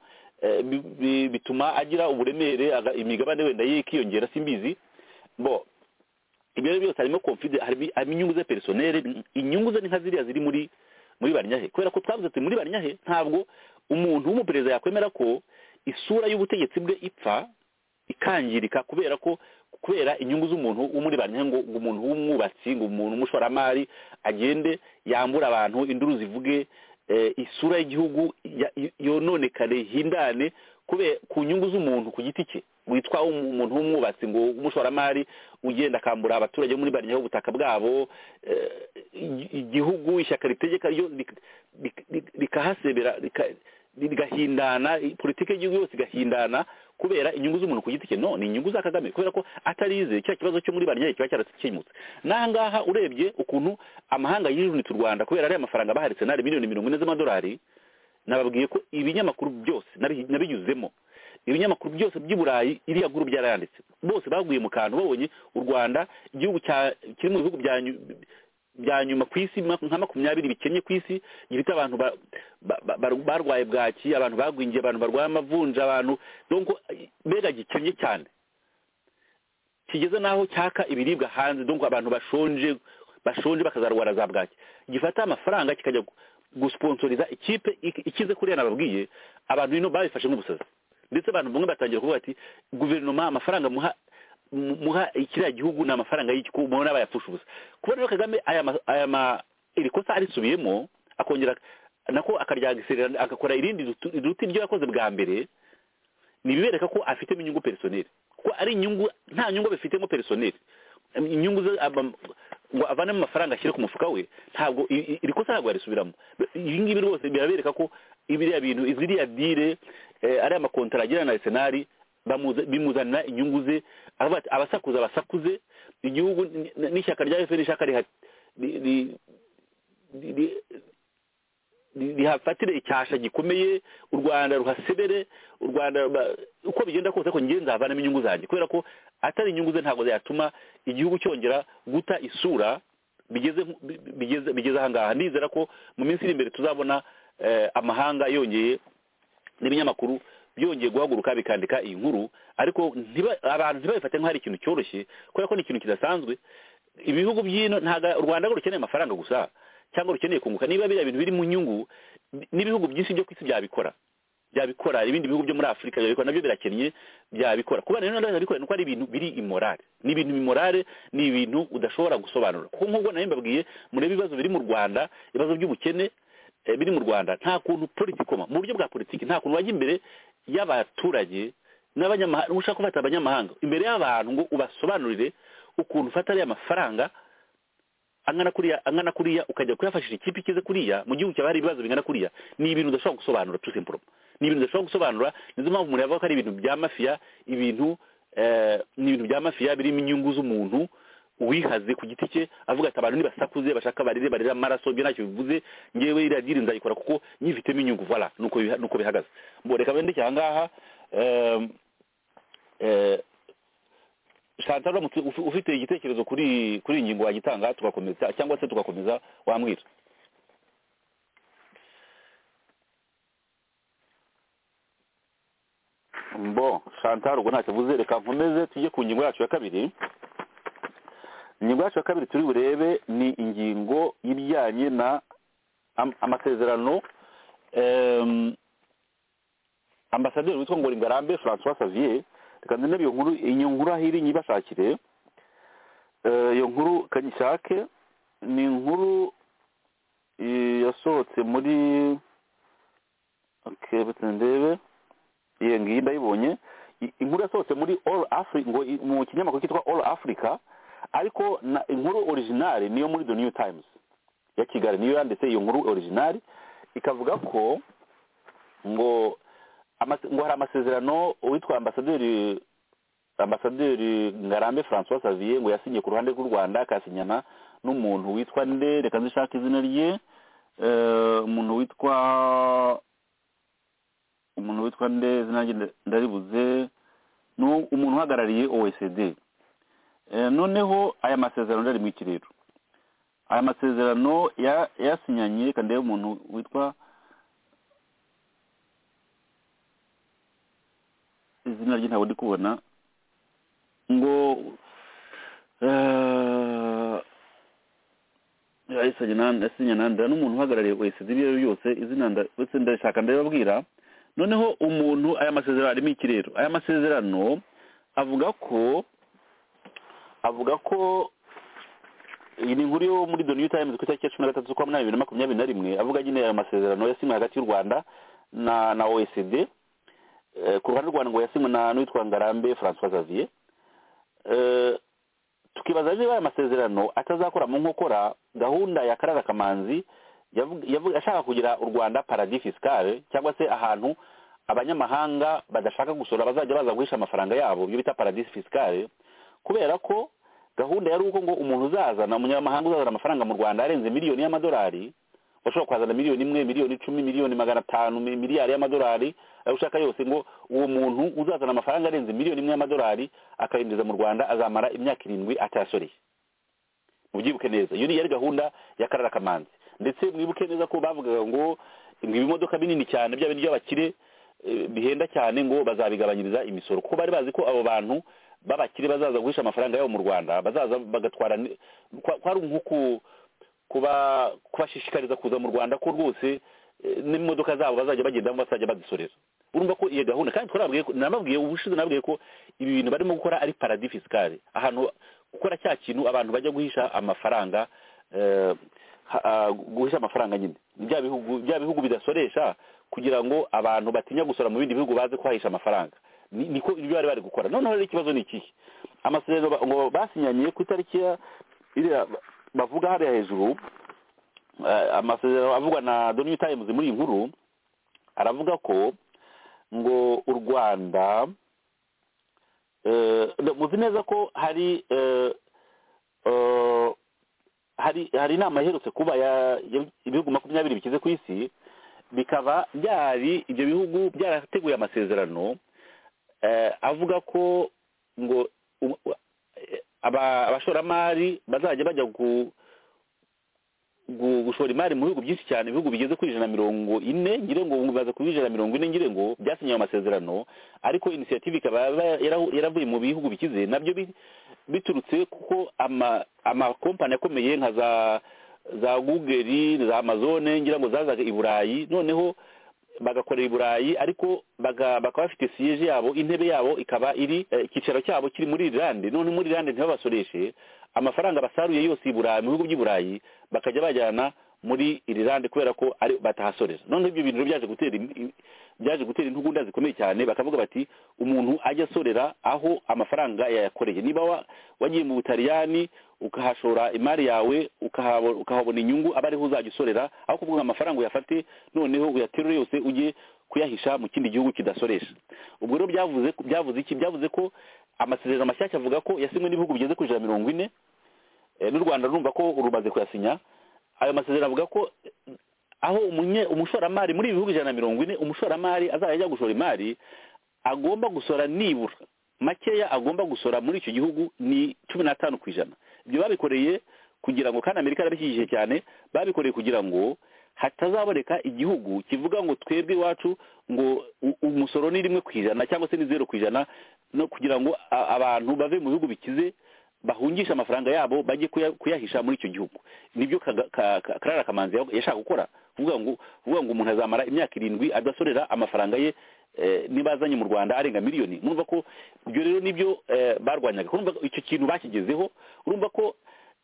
bituma agira uburemere imigabane wenda ye ikiyongera simbizi bo ibyo byose harimo harimo inyungu ze personnel inyungu ze nka ziriya ziri muri Barnyahe kubera ko twavuze ati muri Barnyahe ntabwo umuntu w'umuperezida yakwemera ko isura y'ubutegetsi bwe ipfa ikangirika kubera inyungu z'umuntu wo muri Barnyahe ngo umuntu w'umwubatsi ngo umuntu umushoramari agende yambura abantu induru zivuge isura y'igihugu yononekane hindane ku nyungu z'umuntu ku giti cye witwa umuntu w'umwubatsi ngo umushoramari ugenda akambura abaturage muri Barnyahe ubutaka bwabo igihugu ishyaka ritegeka ryo rikahasebera rigahindana politiki y'igihugu yose igahindana kubera inyungu z'umuntu ku giti cye no ni inyungu za Kagame kubera ko atarize cya kibazo cyo muri Barnyahe kiba cyarakemutse n'ahangaha urebye ukuntu amahanga yirunitse u Rwanda kubera ari amafaranga baharitse nari miliyoni 40 z'amadolari nababwiye ko ibinyamakuru byose nabiyuzemo ibinyamakuru byose by'i Burayi iriya guru byarayanditse bose baguye mu kantu babonye u Rwanda igihugu kiri mu bihugu bya nyuma ku isi nka 20 bikennye ku isi gifite abantu barwaye bwaki abantu bagwingiye abantu barwaye amavunja abantu donc mbega gikennye cyane kigeze naho cyaka ibiribwa hanze donc abantu bashonje bakazarwara za bwaki gifata amafaranga kikajya gusponsoriza ikipe ikize kuriya nababwiye abantu ino babifashe nk'ubusazi ndetse abantu bamwe batangira kuvuga ati guverinoma amafaranga muha ikiriya gihugu na amafaranga y'iki mubona bayapfusha ubusa kubona rero Kagame iri kosa arisubiyemo akongera nako akaryagiserera agakora irindi ruti ibyo yakoze bwa mbere nibibereka ko afitemo inyungu personnel kuko ari inyungu nta nyungu bafitemo personnel inyungu ngo avanemo amafaranga ashyire ku mufuka we ntabwo iri kosa ntabwo yarisubiramo ibi ngibi rwose birabereka ko ibiriya bintu iziriya dire ari amakontara agirana na Arsenal bimuzanira inyungu ze abasakuze igihugu n'ishyaka rya FPR ishaka rihafatire icyasha gikomeye u Rwanda ruhasebere u Rwanda uko bigenda kose ko ngenza havanamo inyungu zanjye kubera ko atari inyungu ze ntabwo yatuma igihugu cyongera guta isura bigeze ahangaha nizera ko mu minsi iri imbere tuzabona amahanga yongeye n'ibinyamakuru byongeye guhaguruka bikandika iyi nkuru ariko abantu ntibabifate nk'aho ari ikintu cyoroshye kubera ko ni ikintu kidasanzwe ibihugu by'ino ntabwo u Rwanda rukeneye amafaranga gusa cyangwa rukeneye kunguka niba biriya bintu biri mu nyungu n'ibihugu byinshi byo ku isi byabikora ibindi bihugu byo muri Afurika byabikora nabyo birakennye byabikora kuba rero ndabikora nuko ari ibintu biri immorale ni ibintu immorale ni ibintu udashobora gusobanura kuko nk'ubwo nayo mbabwiye murebe ibibazo biri mu Rwanda ibibazo by'ubukene biri mu Rwanda nta kuntu politikoma mu buryo bwa politiki nta kuntu wajya imbere y'abaturage n'abanyamahanga ushaka gufata abanyamahanga imbere y'abantu ngo ubasobanurire ukuntu ufata ariya mafaranga angana kuriya ukajya kuyafashisha ikipe ikize kuriya mu gihugu cyaba hari ibibazo bingana kuriya ni ibintu udashobora gusobanura tout simplement ni ibintu udashobora gusobanura nizo mpamvu umuntu yavuga ko ari ibintu bya mafiya ni ibintu bya mafiya birimo inyungu z'umuntu wihaze ku giti cye avuga ati abantu nibasakuze bashaka barira amaraso byo ntacyo bivuze ngewe iriya diri nzayikora kuko nyifitemo inyungu voilà nuko bihagaze reka bende cyangaha Chantal ufite igitekerezo kuri ingingo wagitanga tugakomeza cyangwa se tugakomeza wamwira Chantal ubwo ntacyo avuze reka nkomeze tujye ku ngingo yacu ya kabiri ingingo yacu ya kabiri turi burebe ni ingingo y'ibijyanye na amasezerano ambasaderi witwa Ngarambe François Xavier reka ndebe iyo nkuru ahiri nyibashakire iyo nkuru kanyishake ni inkuru yasohotse muri ndebe iyo ngiyi ndayibonye inkuru yasohotse muri All Africa ngo mu kinyamakuru cyitwa All Africa ariko inkuru originale niyo muri The New Times ya Kigali niyo yanditse iyo nkuru originale ikavuga ko ngo hari amasezerano witwa ambasaderi Ngarambe François Xavier ngo yasinye ku ruhande rw'u Rwanda akasinyana n'umuntu witwa nde reka nzishaka izina rye umuntu witwa nde izina ndaribuze umuntu uhagarariye OECD noneho aya masezerano ari mu ikirero aya masezerano yasinyanye kandi umuntu witwa izina rye ntabwo ndi kubona ngo yasinya nandira n'umuntu uhagarariye OECD ibyo byose izina ndashaka ndababwira. Noneho umuntu aya masezerano arimo iki rero? Aya masezerano avuga ko iyi ni inkuru yo muri The New Times ku itariki ya 13 z'ukwa munani 2021 avuga nyine aya masezerano yasinywe hagati y'u Rwanda na OECD. Ku ruhande rwa ngo yasinywe n'uwitwa Ngarambe François Xavier. Tukibaza niba aya masezerano atazakora mu nkokora gahunda ya Karara Kamanzi ashaka kugira u Rwanda paradis fiscale, cyangwa se ahantu abanyamahanga badashaka gusora bazajya baza guhisha amafaranga yabo, byo bita paradis fiscale. Kubera ko gahunda yari uko ngo umuntu uzazana umunyamahanga uzazana amafaranga mu Rwanda arenze miliyoni y'amadolari, bashobora kwazana miliyoni 1, miliyoni 10, miliyoni 500, miliyari y'amadolari, ayo ushaka yose, ngo uwo muntu uzazana amafaranga arenze miliyoni 1 y'amadolari akayinjiza mu Rwanda azamara imyaka 7 atayasoreye. Mubyibuke neza, iyo yari gahunda ya Karara Kamanzi. Ndetse mwibuke neza ko bavugaga ngo ibimodoka binini cyane bya bindi by'abakire bihenda cyane ngo bazabigabanyiriza imisoro, kuko bari bazi ko abo bantu babakire bazaza guhisha amafaranga yabo mu Rwanda, bazaza bagatwara kwari nkuko kubashishikariza kuza mu Rwanda ko rwose n'imodoka zabo bazajya bagendamo basajya bazisorera. Urumva ko iyo gahunda, kandi nababwiye ubushize, nababwiye ko ibi bintu barimo gukora ari paradis fiscale, ahantu gukora cya kintu abantu bajya guhisha amafaranga, guhisha amafaranga nyine bya bihugu bidasoresha, kugira ngo abantu batinya gusora mu bindi bihugu baze kuhahisha amafaranga. Niko ibyo bari gukora. Noneho rero ikibazo ni iki? Amasezerano ngo basinyanye ku itariki bavuga hariya hejuru, amasezerano avugwa na The New Times muri iyi nkuru, aravuga ko ngo u Rwanda muzi neza ko hari inama iherutse kuba ibihugu 20 bikize ku isi, bikaba byari ibyo bihugu byarateguye amasezerano avuga ko ngo abashoramari bazajya bajya gushora imari mu bihugu byinshi cyane, ibihugu bigeze kuri 140, ngire ngo baza kuri 140, ngire ngo byasinye amasezerano. Ariko initiative ikaba yaravuye mu bihugu bikize, nabyo biturutse kuko ama company akomeye nka za Google, za Amazon, ngira ngo zazaga i Burayi, noneho bagakorera i Burayi, ariko bakaba bafite siege yabo, intebe yabo ikaba iri ikicaro cyabo kiri muri Irlande. None muri Irlande ntibabasoreshe amafaranga basaruye yose i Burayi, mu bihugu by'i Burayi bakajya bajyana muri Irlande kubera ko ari batahasorera. None ibyo bintu byaje gutera intugunda zikomeye cyane, bakavuga bati umuntu ajya asorera aho amafaranga yayakoreye. Niba wagiye mu Butaliyani ukahashora imari yawe ukahabona inyungu, aba ariho uzajya usorera, aho kuvuga amafaranga uyafate noneho uyaterure yose ujye kuyahisha mu kindi gihugu kidasoresha. Ubwo rero byavuze iki? Byavuze ko amasezerano mashyashya avuga ko yasinywe n'ibihugu bigeze kuri 140, n'u Rwanda rumva ko urumaze kuyasinya. Ayo masezerano avuga ko aho umushoramari muri ibihugu 140, umushoramari azajya gushora imari agomba gusora nibura makeya, agomba gusora muri icyo gihugu ni 15%. Ibyo babikoreye kugira ngo, kandi Amerika yarabishyigikije cyane, babikoreye kugira ngo hatazaboneka igihugu kivuga ngo twebwe iwacu ngo umusoro ni 1% cyangwa se ni 0%, no kugira ngo abantu bave mu bihugu bikize bahungisha amafaranga yabo bajye kuyahisha muri icyo gihugu. Nibyo Karara Kamanzi yashaka gukora, kuvuga ngo umuntu azamara imyaka 7 adasorera amafaranga ye nibazanye mu Rwanda arenga miliyoni. Urumva ko ibyo rero nibyo barwanyaga. Urumva icyo kintu bakigezeho. Urumva ko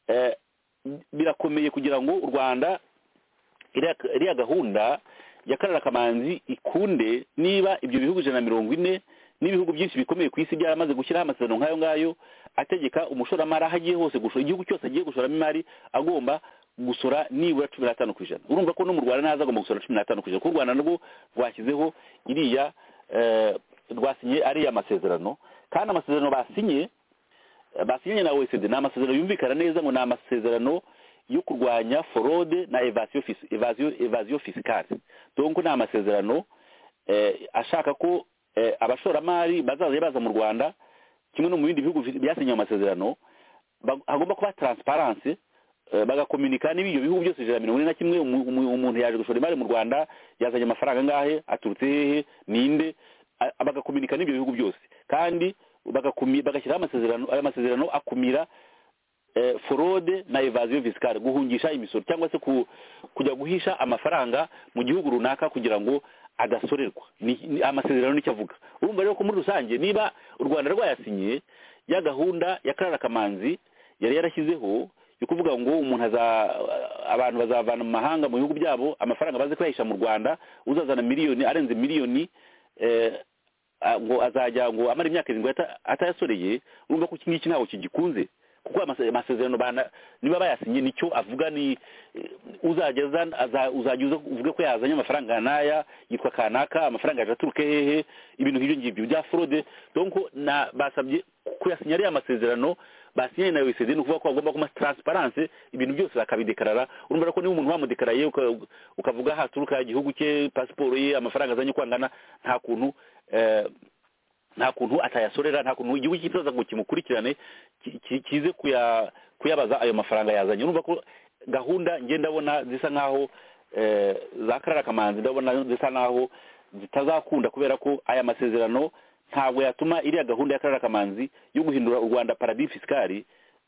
birakomeye kugira ngo u Rwanda iriya gahunda ya Karara Kamanzi ikunde, niba ibyo bihugu 140 n'ibihugu byinshi bikomeye ku isi byaramaze gushyiraho amasezerano nk'ayo ngayo ategeka umushoramari aho agiye hose gushora, igihugu cyose agiye gushoramo imari agomba gusora nibura 15%. Urumva ko no mu Rwanda naza agomba gusora 15%, kuko u Rwanda nabwo rwashyizeho iriya rwasinye ariya masezerano. Kandi amasezerano basinye na OECD ni amasezerano yumvikana neza, ngo ni amasezerano yo kurwanya fraude na evasion fiscale. Donc ni amasezerano ashaka ko abashoramari baza mu Rwanda kimwe no mu bindi bihugu byasinye amasezerano hagomba kuba transparence bagakominika n'ibyo bihugu byose 141 umuntu yaje gushora imari mu Rwanda yazanye amafaranga ngahe aturutse hehe ninde bagakominika n'ibyo bihugu byose kandi bagashyiraho amasezerano akumira forode na evasion fiscale guhungisha imisoro cyangwa se kujya guhisha amafaranga mu gihugu runaka kugira ngo adasorerwa amasezerano nicyo avuga. Urumva rero ko muri rusange niba u Rwanda rwayasinye ya gahunda ya Karara Kamanzi yari yarashyizeho yo kuvuga ngo umuntu abantu bazavana mu mahanga mu bihugu byabo amafaranga baze kuyahisha mu Rwanda uzazana miliyoni arenze miliyoni ngo azajya ngo amara imyaka 7 atayasoreye. Urumva ko iki ngiki ntaho kigikunze kuko amasezerano niba bayasinye nicyo avuga ni uzajya uvuge ko yazanye amafaranga naya yitwa kanaka amafaranga yaturuke hehe ibintu nk'ibyo ngibyo bya fraude. Donc basabye kuyasinya ari amasezerano basinye na OECD no kuvuga ko agomba kuma transparence ibintu byose bakabidekarara. Urumva ko niba umuntu wamudekaraye ukavuga haturuka igihugu cye passport ye amafaranga azanye kwangana nta kuntu atayasorera nta kuntu igihugu kitoza ngo kimukurikirane kize kuyabaza ayo mafaranga yazanye. Urumva ko gahunda nge ndabona zisa nkaho za Karara Kamanzi ndabona zisa nkaho zitazakunda kubera ko aya masezerano ntabwo yatuma iriya gahunda ya Karara Kamanzi yo guhindura u Rwanda paradis fiscale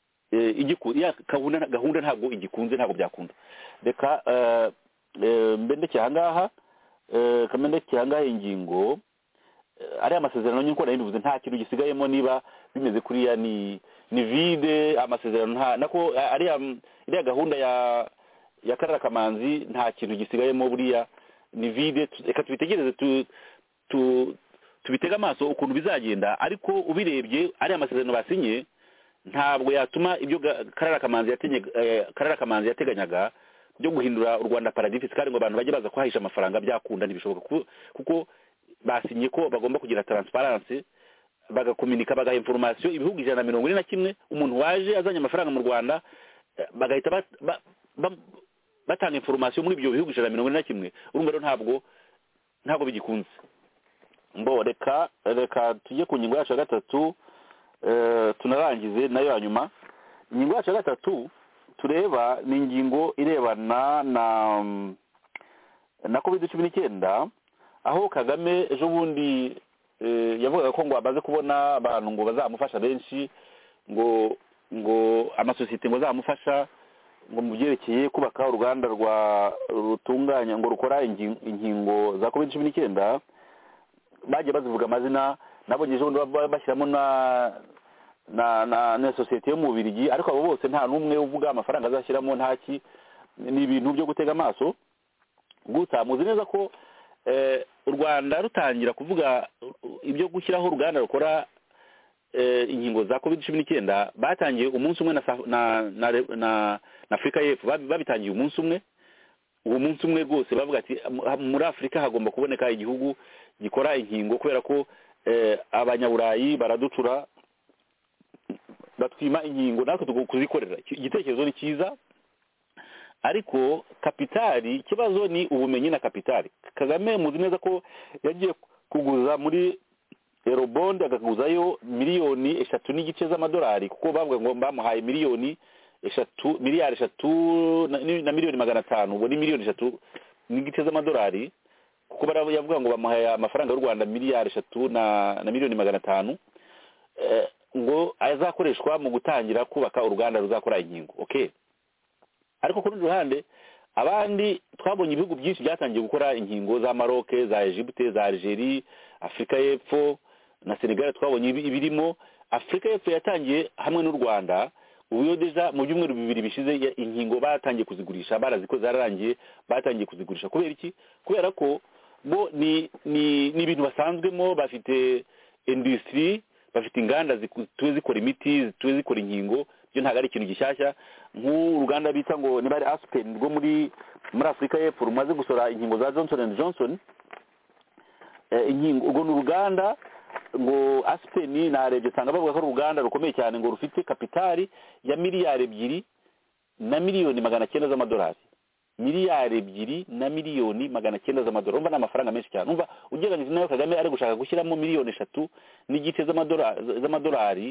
gahunda ntabwo igikunze ntabwo byakunda. Reka mbendekeye ahangaha kamendekeye ahangaha ingingo ari amasezerano nyuko nabivuze nta kintu gisigayemo niba bimeze kuriya ni vide amasezerano nako ari iriya gahunda ya Karara Kamanzi nta kintu gisigayemo buriya ni vide. Reka tubitegereze tubitega amaso ukuntu bizagenda ariko ubirebye ari amasezerano basinye ntabwo yatuma ibyo Karara Kamanzi yateganyaga byo guhindura u Rwanda paradis fiscale ngo abantu bajye baza kwahisha amafaranga byakunda ntibishoboka kuko basinye ko bagomba kugira transparence bagakominika bagaha information ibihugu 141 umuntu waje azanye amafaranga mu Rwanda bagahita batanga information muri ibyo bihugu 141. Urumva rero ntabwo bigikunze. Mbo reka tujye ku ngingo yacu ya gatatu tunarangize nayo yanyuma. Ingingo yacu ya gatatu tureba ni ingingo irebana na COVID-19 aho Kagame ejo bundi yavugaga ko ngo abaze kubona abantu ngo bazamufasha benshi ngo amasosiyete ngo zamufasha ngo mu byerekeye kubaka uruganda rutunganya ngo rukora inkingo za COVID-19 bagiye bazivuga amazina nabonye ejo bundi bashyiramo na sosiyete yo mu Bubiligi ariko abo bose nta n'umwe uvuga amafaranga azashyiramo ntaki ni ibintu byo gutega amaso. Gusa muzi neza ko u Rwanda rutangira kuvuga ibyo gushyiraho uruganda rukora inkingo za COVID-19 batangiye umunsi umwe na Afrika y'Epfo babitangiye umunsi umwe. Uwo munsi umwe rwose bavuga ati muri Afrika hagomba kuboneka igihugu gikora inkingo kubera ko abanyaburayi baraducura batwima inkingo natwe kuzikorera. Igitekerezo ni cyiza ariko kapitali ikibazo ni ubumenyi na kapitali. Kagame muzi neza ko yagiye kuguza muri Eurobond akaguzayo miliyoni 3 n'igice z'amadolari kuko bavuga ngo bamuhaye miliyari 3 na miliyoni 500 ubu ni miliyoni 3 n'igice z'amadolari kuko yavuga ngo bamuhaye amafaranga y'u Rwanda miliyari 3 na miliyoni 500 ngo azakoreshwa mu gutangira kubaka uruganda ruzakora inkingo. Okay, ariko ku rundi ruhande abandi twabonye ibihugu byinshi byatangiye gukora inkingo za Maroc za Egypte za Algeria Afrika y'Epfo na Senegal twabonye ibirimo. Afrika y'Epfo yatangiye hamwe n'u Rwanda ubuyo deja mu byumweru 2 bishize inkingo batangiye kuzigurisha barazikoze zararangiye batangiye kuzigurisha. Kubera iki? Kubera ko bo ni ibintu basanzwemo bafite industry bafite inganda tuwe zikora imiti tuwe zikora inkingo byo ntago ari ikintu gishyashya nk'uruganda bita ngo niba ari Aspen rwo muri Afrika y'Epfo rumaze gusora inkingo za Johnson & Johnson. Inkingo ubwo n'uruganda ngo Aspen narebye sanga bavuga ko uruganda rukomeye cyane ngo rufite kapitali ya miliyari 2 na miliyoni 900 z'amadolari. Miliyari 2 na miliyoni 900 z'amadolari. Umva n'amafaranga menshi cyane. Umva ugereranyije nayo Kagame ari gushaka gushyiramo miliyoni 3 n'igice z'amadolari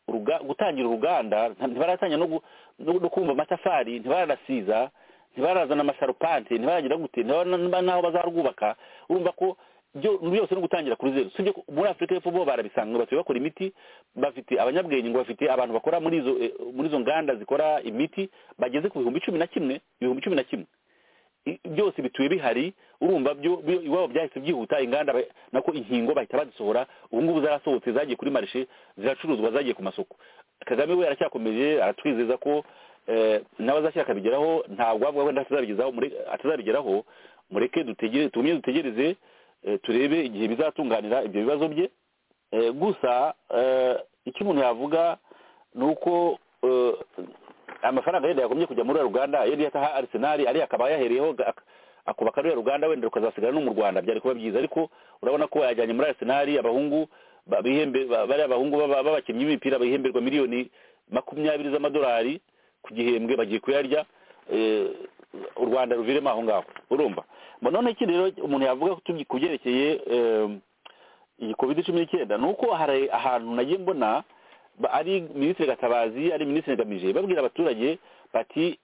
gutangira uruganda, ntibaratangira no kumva amatafari, ntibararasiza, ntibarazana amasharupante, ntibaragira gute, n'aho bazarwubaka. Urumva ko byose no gutangira kuri zero. Sibyo muri Afurika y'Epfo bo barabisanga, batuye bakora imiti, bafite abanyabwenge, ngo bafite abantu bakora muri izo nganda zikora imiti bageze ku 11,000 byose bituye bihari. Urumva iwabo byahise byihuta, inganda nako inkingo bahita bazisohora. Ubu ngubu zarasohotse, zagiye kuri marishe, ziracuruzwa, zagiye ku masoko. Kagame we aracyakomeje, aratwizeza ko nawe azashyira akabigeraho. Ntabwo avuga wenda atazabigeraho. Mureke dutegereze turebe igihe bizatunganira ibyo bibazo bye. Gusa icyo umuntu yavuga ni uko amafaranga yenda yagombye kujya muri Uganda, yari yataha Arsenal, ari akaba yahereyeho akubaka rero Uganda, wenda rukazasigara no mu Rwanda, byari kuba byiza. Ariko urabona ko yajyanye muri Arsenal, abahungu bari abahungu b'abakinnyi b'imipira bihemberwa miliyoni 20 z'amadolari ku gihembwe, bagiye kuyarya. U Rwanda ruviremo aho ngaho. Urumva none iki rero umuntu yavuga kubyerekeye iyi COVID-19 nuko hari ahantu nagiye mbona ari Minisitiri Gatabazi, ari Minisitiri Ngamije babwira abaturage bati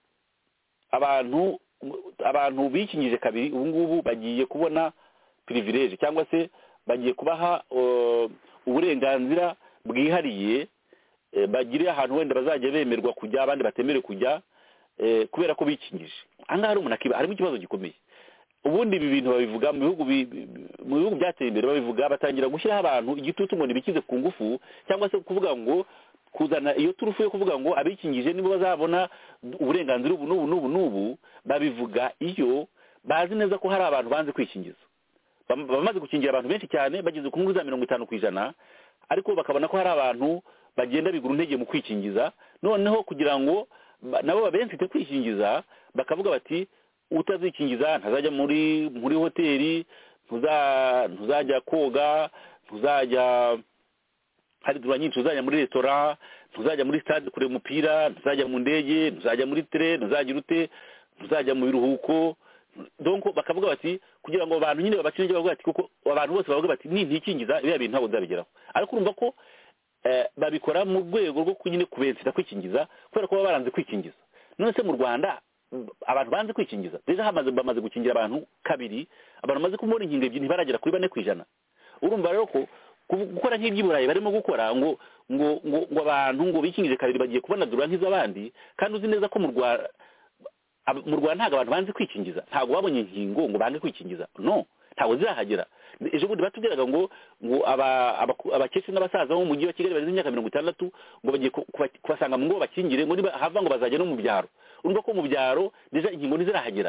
abantu bikingije kabiri ubu ngubu bagiye kubona privilege, cyangwa se bagiye kubaha uburenganzira bwihariye, bagire ahantu wenda bazajya bemerwa kujya, abandi batemere kujya kubera ko bikingije. Ahangaha hari umuntu harimo ikibazo gikomeye. Ubundi ibi bintu babivuga mu bihugu byateye imbere, babivuga batangira gushyiraho abantu igitutu ngo nibikize ku ngufu, cyangwa se kuvuga ngo kuzana iyo turufu yo kuvuga ngo abikingije nibo bazabona uburenganzira n'ubu. Babivuga iyo bazi neza ko hari abantu banze kwikingiza, bamaze gukingira abantu benshi cyane, bageze ku nkuru za 50%, ariko bakabona ko hari abantu bagenda bigura intege mu kwikingiza. Noneho kugira ngo nabo babensite kwikingiza, bakavuga bati utazikingiza ntazajya muri hoteli, ntuzajya koga, ntuzajya hari dura nyinshi, ntuzajya muri restaurant, ntuzajya muri stade kureba umupira, ntuzajya mu ndege, ntuzajya muri train, ntuzajya urute, ntuzajya mu biruhuko. Donc bakavuga bati kugira ngo abantu nyine babacine bavuga ati kuko abantu bose bavuga bati ntikingiza ibiya bintu ntabwo nzabigeraho. Ariko urumva ko babikora mu rwego rwo kunyine kubensita kwikingiza, kubera ko baranze kwikingiza. None se mu Rwanda abantu banze kwikingiza, deja bamaze gukingira abantu kabiri, abantu bamaze kumubona inkingo ebyiri ntibaragera kuri 4%. Urumva rero ko gukora nk'iby'iburayi barimo gukora ngo abantu ngo bikingije kabiri bagiye kubona dura nk'iz'abandi, kandi uzi neza ko mu Rwanda ntabwo abantu banze kwikingiza, ntabwo babonye inkingo ngo bange kwikingiza, no, ntabwo zirahagera. Ejo bundi batubwiraga ngo abakecuru n'abasaza bo mu mujyi wa Kigali bari imyaka 60 ngo bagiye kubasanga mu ngo bakingire, ngo niba hava ngo bazajya no mu byaro. Urumva ko mu byaro deja inkingo ntizirahagera.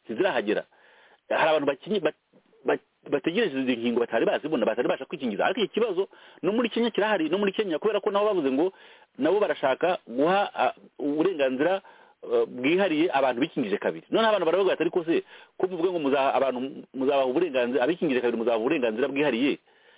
Hari abantu bategereje izo nkingo batari bazibona, batari basha kwikingiza. Ariko iki kibazo no muri Kenya kirahari, no muri Kenya, kubera ko nabo bavuze ngo nabo barashaka guha uburenganzira bwihariye abantu bikingije kabiri. None abantu baravuga ati ariko se ko muvuga ngo muzabaha uburenganzira, abikingije kabiri muzabaha uburenganzira bwihariye,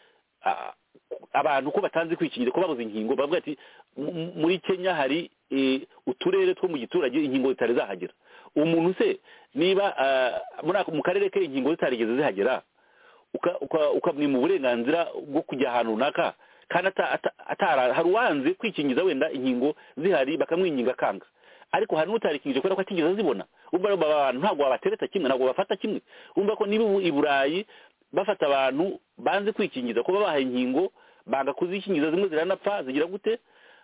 abantu ko batanze kwikingira, ko babuze inkingo, bavuga ati muri Kenya hari uturere two mu giturage inkingo zitari zahagera. Umuntu se niba mu karere ke inkingo zitarigeze zihagera, ukamwima uburenganzira bwo kujya ahantu runaka, kandi hari uwanze kwikingiza wenda inkingo zihari bakamwinginga kanga, ariko hari n'utarikingije kubera ko atigeze zibona. Urumva abantu ntabwo babatereta kimwe, ntabwo bafata kimwe. Urumva ko niba i Burayi bafata abantu banze kwikingiza, ko babaha inkingo banga kuzikingiza, zimwe ziranapfa zigira gute,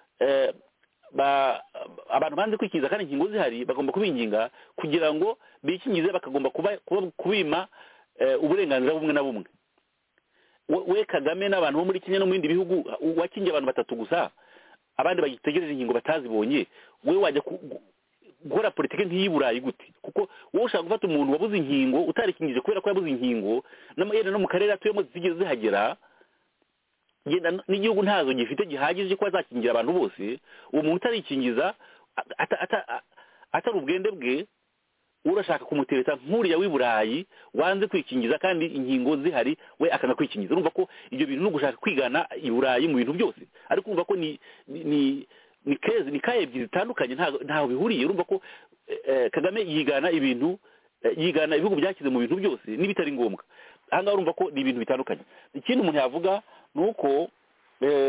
abantu banze kwikingiza kandi inkingo zihari bagomba kubinginga kugira ngo bikingize, bakagomba kubima uburenganzira bumwe na bumwe. We Kagame n'abantu bo muri Kenya no mu bindi bihugu wakingiye abantu 3 gusa, abandi bagitegereje inkingo batazibonye, we wajya gukora politike nk'iy'Iburayi gute? Kuko wowe ushaka gufata umuntu wabuze inkingo utarikingije kubera ko yabuze inkingo, yenda no mu karere atuyemo zigeze zihagera, yenda n'igihugu ntazo gifite gihagije ko azakingira abantu bose, uwo muntu utarikingiza atari ubwende bwe, urashaka kumutereta nk'uriya w'Iburayi wanze kwikingiza kandi inkingo zihari, we akanga kwikingiza. Urumva ko ibyo bintu no gushaka kwigana Iburayi mu bintu byose, ariko urumva ko ni kaye ebyiri zitandukanye, ntaho bihuriye. Urumva ko Kagame yigana ibihugu byakize mu bintu byose n'ibitari ngombwa. Ahangaha urumva ko ni ibintu bitandukanye. Ikindi umuntu yavuga ni uko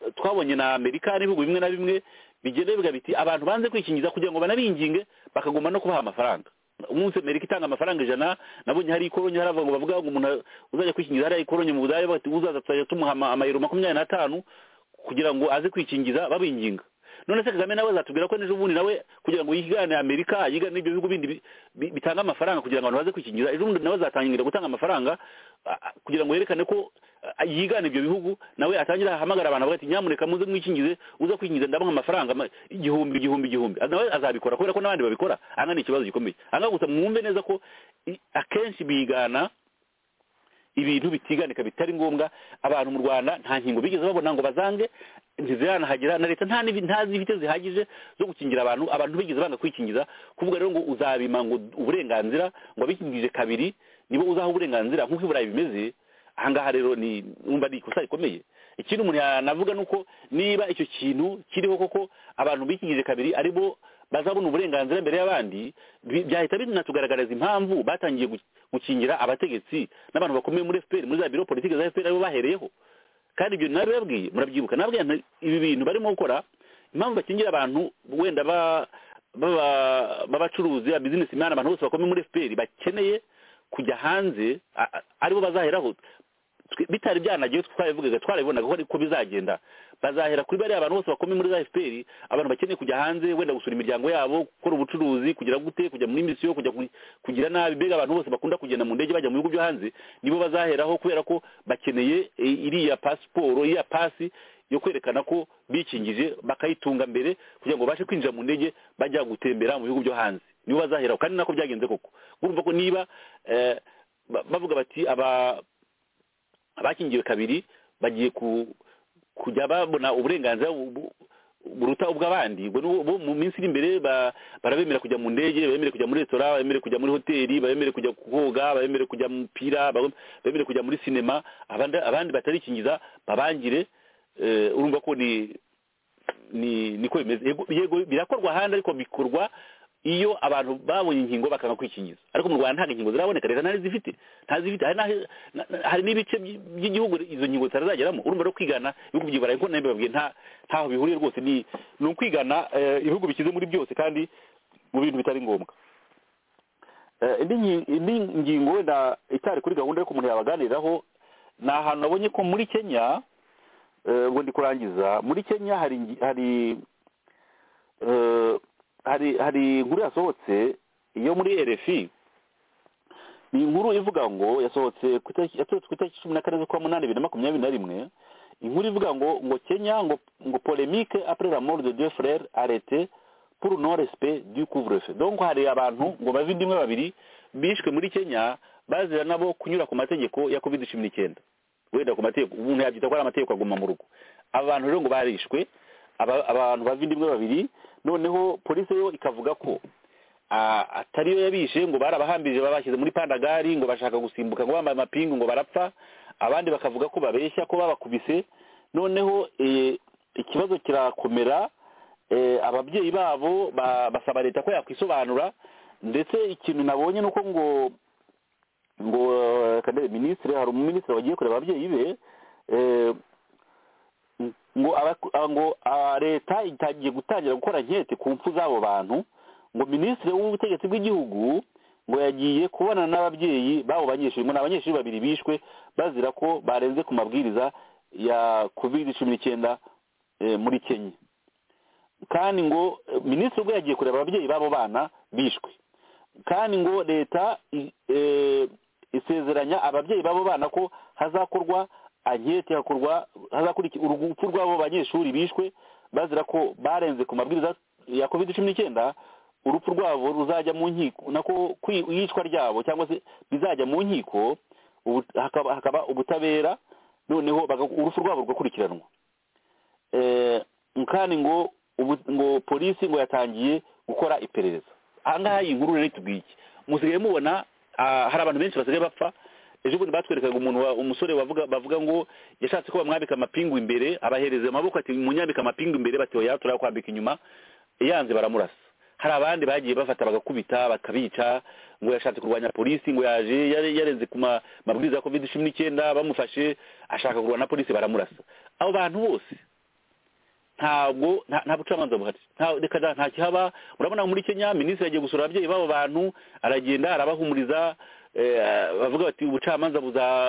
twabonye na Amerika n'ibihugu bimwe na bimwe bigenda bivuga biti abantu banze kwikingiza kugira ngo banabinginge bakagomba no kubaha amafaranga. Umunsi Amerika itanga amafaranga 100, nabonye hari ikolonye haravuga ngo bavuga ngo umuntu uzajya kwikingiza hari ikolonye mu Budage bati uzaza tuzajya tumuha amayero 25 kugira ngo aze kwikingiza babinginga. None se Kagame nawe azatubwira ko n'ejo bundi nawe kugira ngo yigane Amerika yigane n'ibyo bihugu bindi bitanga amafaranga kugira ngo abantu baze kwikingiza, ejo bundi nawe azatangira gutanga amafaranga kugira ngo yerekane ko yigane ibyo bihugu, nawe atangira ahamagara abantu bagati nyamuneka muze mwikingize, uza kwikingiza ndabaha amafaranga igihumbi. Nawe azabikora kubera ko n'abandi babikora. Anga ni ikibazo gikomeye. Anga gusa mwumve neza ko akenshi bigana ibintu bitiganika bitari ngombwa. Abantu mu Rwanda nta nkingo bigeze babona ngo bazange, ntiziranahagira na leta nta zifite zihagije zo gukingira abantu bigeze banga kwikingiza. Kuvuga rero ngo uzabima ngo uburenganzira ngo abikingije kabiri nibo uzaha uburenganzira nk'uko Burayi bimeze. Ahangaha rero ni umva ni ikosa rikomeye. Ikintu umuntu yanavuga nuko niba icyo kintu kiriho koko abantu bikingije kabiri aribo bazabona uburenganzira imbere y'abandi, byahita binatugaragariza impamvu batangiye gukingira abategetsi n'abantu bakomeye muri FPR, muri za biro politike za FPR aribo bahereyeho. Kandi ibyo nabe babwiye murabyibuka, nabwiye ibi bintu barimo gukora impamvu bakingira abantu wenda babacuruzi business man, abantu bose bakomeye muri FPR bakeneye kujya hanze aribo bazaheraho. Bitari byanagiye twabivugaga twarabibonaga ko bizagenda, bazahera kuri bari abantu bose bakomeye muri za FPR, abantu bakeneye kujya hanze wenda gusura imiryango yabo, gukora ubucuruzi, kugira gute, kujya muri misiyo, kugira nabi, mbega abantu bose bakunda kugenda mu ndege bajya mu bihugu byo hanze nibo bazaheraho, kubera ko bakeneye iriya pasiporo, iriya pasi yo kwerekana ko bikingije, bakayitunga mbere kugira ngo bashe kwinjira mu ndege bajya gutembera mu bihugu byo hanze. Nibo bazaheraho, kandi nako byagenze koko. Urumva ko niba bavuga bati abakingiwe kabiri bagiye kujya babona uburenganzira buruta ubw'abandi, bo mu minsi iri imbere barabemera kujya mu ndege, babemere kujya muri restaurant, babemere kujya muri hoteli, babemere kujya koga, babemere kujya mu mupira, babemere kujya muri sinema, abandi batarikingiza babangire. Urumva ko niko bimeze. Yego birakorwa ahandi, ariko bikorwa iyo abantu babonye inkingo bakanga kwikingiza. Ariko mu Rwanda nta nkingo ziraboneka, leta ntazifite. Hari n'ibice by'igihugu izo nkingo zitarazageramo. Urumva rero kwigana ibihugu by'Iburayi ko nayo babwiye ntaho bihuriye rwose, ni ukwigana ibihugu bikize muri byose kandi mu bintu bitari ngombwa. Indi ngingo wenda itari kuri gahunda yo umuntu yabaganiraho, ni ahantu nabonye ko muri Kenya, ubwo ndi kurangiza, muri Kenya hari inkuru yasohotse iyo muri RFI. Ni inkuru ivuga ngo yasohotse ku itariki 14 z'ukwa munani 2021. Inkuru ivuga ngo Kenya ngo polémique après la mort de deux frères arrêtés pour non respect du couvre-feu. Donc hari abantu ngo bavindimwe babiri bishwe muri Kenya bazira nabo kunyura ku mategeko ya COVID-19. Wenda ku mategeko umuntu yabyita ko ari amategeko aguma mu rugo. Abantu rero ngo barishwe, abantu bavindimwe babiri. Noneho polisi yo ikavuga ko atariyo yabishe, ngo barabahambirije babashyize muri pandagari, ngo bashaka gusimbuka, ngo bambaye amapingu, ngo barapfa. Abandi bakavuga ko babeshya ko babakubise. Noneho ikibazo kirakomera, ababyeyi babo basaba leta ko yakwisobanura. Ndetse ikintu nabonye nuko ngo ministre, hari umuministre wagiye kureba ababyeyi be, ngo leta itagiye gutangira gukora nkete ku mpfu z'abo bantu. Ngo ministre w'ubutegetsi bw'igihugu ngo yagiye kubonana n'ababyeyi babo banyeshuri, ngo n'abanyeshuri babiri bishwe bazira ko barenze ku mabwiriza ya COVID-19 muri Kenya. Kandi ngo ministre ubwo yagiye kureba ababyeyi babo bana bishwe. Kandi ngo leta isezeranya ababyeyi babo bana ko hazakorwa ankete, hazakurikira urupfu rw'abo banyeshuri bishwe bazira ko barenze ku mabwiriza ya COVID-19. Urupfu rwabo ruzajya mu nkiko, nako kwiyicwa ryabo cyangwa se bizajya mu nkiko, hakaba ubutabera, noneho urupfu rwabo rugakurikiranwa. Kandi ngo polisi ngo yatangiye gukora iperereza. Ahangaha iyi nkuru rero itubwiye iki? Musigaye mubona hari abantu benshi basigaye bapfa. Ejo bundi batwerekaga umusore bavuga ngo yashatse ko bamwambika amapingu imbere, abahereza amaboko ati munyambika amapingu imbere, batoya turakwambika inyuma, yanze baramurasa. Hari abandi bagiye bafata bagakubita bakabica, ngo yashatse kurwanya polisi, ngo yarenze ku mabwiriza ya COVID-19, bamufashe ashaka kurwana na polisi baramurasa. Abo bantu bose ntabwo nta bucamanza buhari, nta kihaba. Urabona muri Kenya minisitiri yagiye gusura ababyeyi b'abo bantu, aragenda arabahumuriza, bavuga bati ubucamanza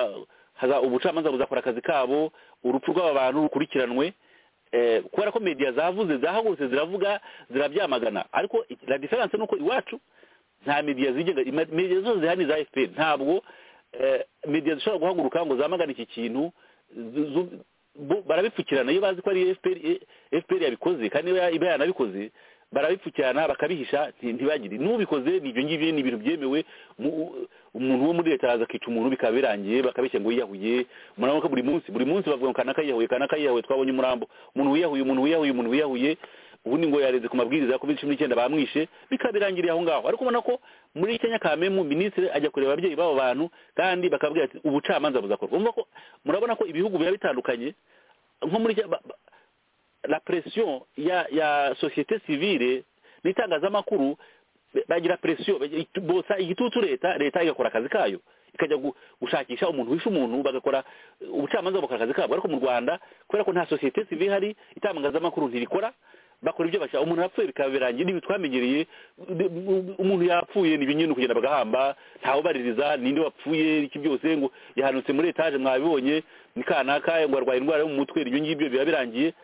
buzakora akazi kabo, urupfu rw'aba bantu rukurikiranwe, kubera ko media zahagurutse ziravuga zirabyamagana. Ariko la difference nuko iwacu nta media zigenga, media zose zihani za FPR, ntabwo media zishobora guhaguruka ngo zamagana iki kintu, barabipfukirana iyo bazi ko ari FPR yabikoze, kandi iba yanabikoze barabipfukirana bakabihisha, ntibagire n'ubikoze. N'ibyo ngibyo ni ibintu byemewe. Umuntu wo muri leta aza akica umuntu bikaba birangiye, bakabeshya ngo yiyahuye. Murabona ko buri munsi bavuga ngo kanaka yiyahuye, twabonye umurambo, umuntu wiyahuye, ubundi ngo yareze ku mabwiriza ya COVID-19 bamwishe, bikaba birangiriye aho ngaho. Ariko ubona ko muri Kenya Kamemu minisitiri ajya kureba ababyeyi b'abo bantu, kandi bakabwira ati ubucamanza buzakorwa. Murabona ko ibihugu biba bitandukanye, nko muri la pression ya société civile n'itangazamakuru bagira pression, bosa igitutu leta igakora akazi kayo, ikajya gushakisha umuntu wishe umuntu, bagakora ubucamanza bukora akazi kabo. Ariko mu Rwanda kubera ko nta société civile hari, itangazamakuru ntirikora, bakora ibyo bashaka. Umuntu yapfuye bikaba birangiye, nibi twamenyereye. Umuntu yapfuye ni binyine kugenda bagahamba, ntawe baririza ninde wapfuye, iki byose ngo yahanutse muri etage mwabibonye, ni kanaka ngo arwaye indwara yo mu mutwe, ibyo ngibyo biba birangiye,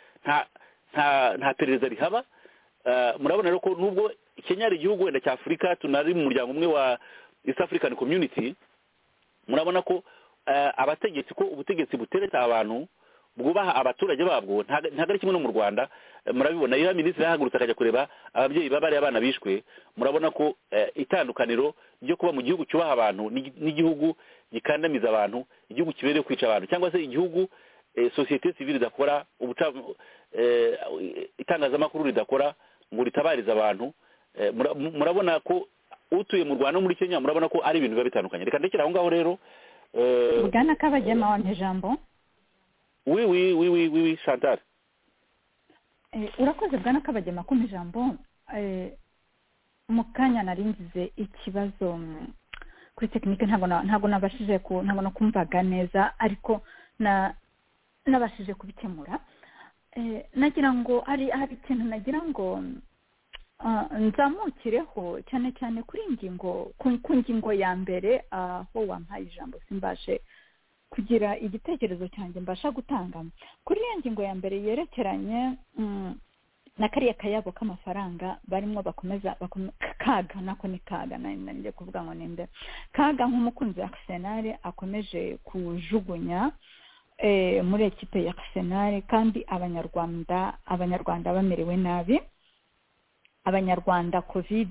nta perereza rihaba. Murabona rero ko nubwo Kenya ari igihugu wenda cya Afurika, tunari mu muryango umwe wa East African Community, murabona ko abategetsi ko ubutegetsi butereta abantu bwubaha abaturage babwo, ntago ari kimwe no mu Rwanda. Murabibona iyo minisitiri yahagurutse akajya kureba ababyeyi babari abana bishwe, murabona ko itandukaniro ryo kuba mu gihugu cyubaha abantu n'igihugu gikandamiza abantu, igihugu kibereye kwica abantu, cyangwa se igihugu société civile idakora, itangazamakuru ridakora ngo ritabariza abantu. Murabona ko utuye mu Rwanda no muri Kenya, murabona ko ari ibintu biba bitandukanye. Reka ndekera aho ngaho rero. Bwana Kabagema wanje jambo. Oui Chantal. Urakoze Bwana Kabagema kumpa ijambo. Mu kanya naringize ikibazo kuri tekinike, ntago nabashije no kumvaga neza, ariko nabashije kubikemura. Nagira ngo ari ikintu nagira ngo nzamukireho cyane cyane kuri ku ngingo ya mbere, aho wampaye ijambo simbashe kugira igitekerezo cyanjye mbasha gutanga. Kuri iyo ngingo ya mbere yerekeranye na kariya kayabo k'amafaranga barimo bakomeza kaga, nako ni kaga, nanjye kuvuga ngo ninde kaga nk'umukunzi wa Arsenal akomeje kujugunya muri ekipe ya Arsenal, kandi abanyarwanda bamerewe nabi. Abanyarwanda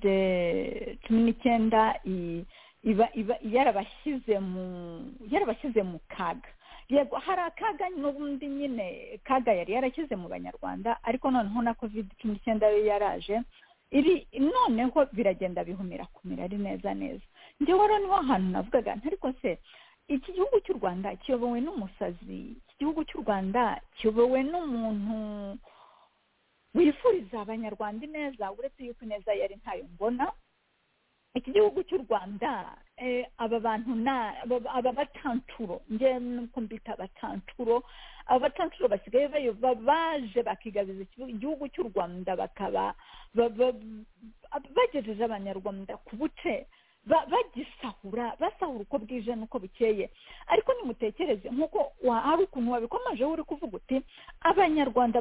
COVID-19 yarabashyize mu kaga. Yego hari akaga n'ubundi nyine kaga yari yarashyize mu banyarwanda, ariko noneho na COVID-19 yo yaraje noneho biragenda bihumira kumira ari neza. Njyewe rero niho hantu navugaga ariko se iki gihugu cy'u Rwanda kiyobowe n'umusazi, iki gihugu cy'u Rwanda kiyobowe n'umuntu wifuriza abanyarwanda neza, uretse yuko neza yari ntayo mbona. Iki gihugu cy'u Rwanda aba bantu aba batanturo, nge nuko mbita batanturo, aba batanturo basigaye baje bakigabiza igihugu cy'u Rwanda, bakaba bagejeje abanyarwanda ku buce, basahura uko bwije n'uko bukeye. Ariko nimutekereze nk'uko hari ukuntu wabikomeje uri kuvuga uti abanyarwanda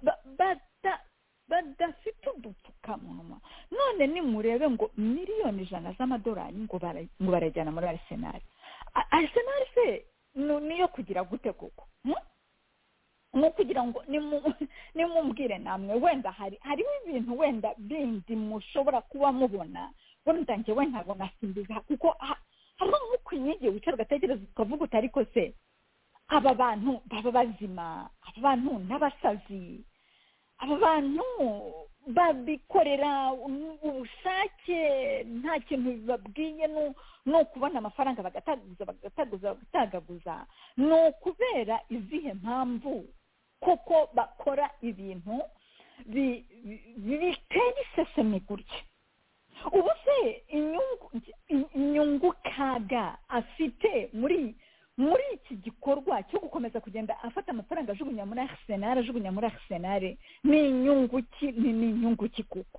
badafite udupfukamunwa, none nimurebe ngo miliyoni 100 z'amadolari ngo barajyana muri Arsenal. Arsenal se niyo kugira gute koko? Nko kugira ngo nimumbwire namwe, wenda hariho ibintu wenda bindi mushobora kuba mubona, wenda njyewe ntabwo nasimbiza, kuko hariho nk'ukwinyigiye wicara ugatekereza ukavuga uti ariko se aba bantu baba bazima, aba bantu n'abasazi, aba bantu babikorera ubushake, nta kintu bibabwiye, no kubona amafaranga bagatagaguza. No kubera izihe mpamvu koko bakora ibintu bitera iseseme gutya? Ubu se inyungu kaga afite muri iki gikorwa cyo gukomeza kugenda afata amafaranga ajugunya muri Arsenal, ajugunya muri Arsenal ni inyungu ki kuko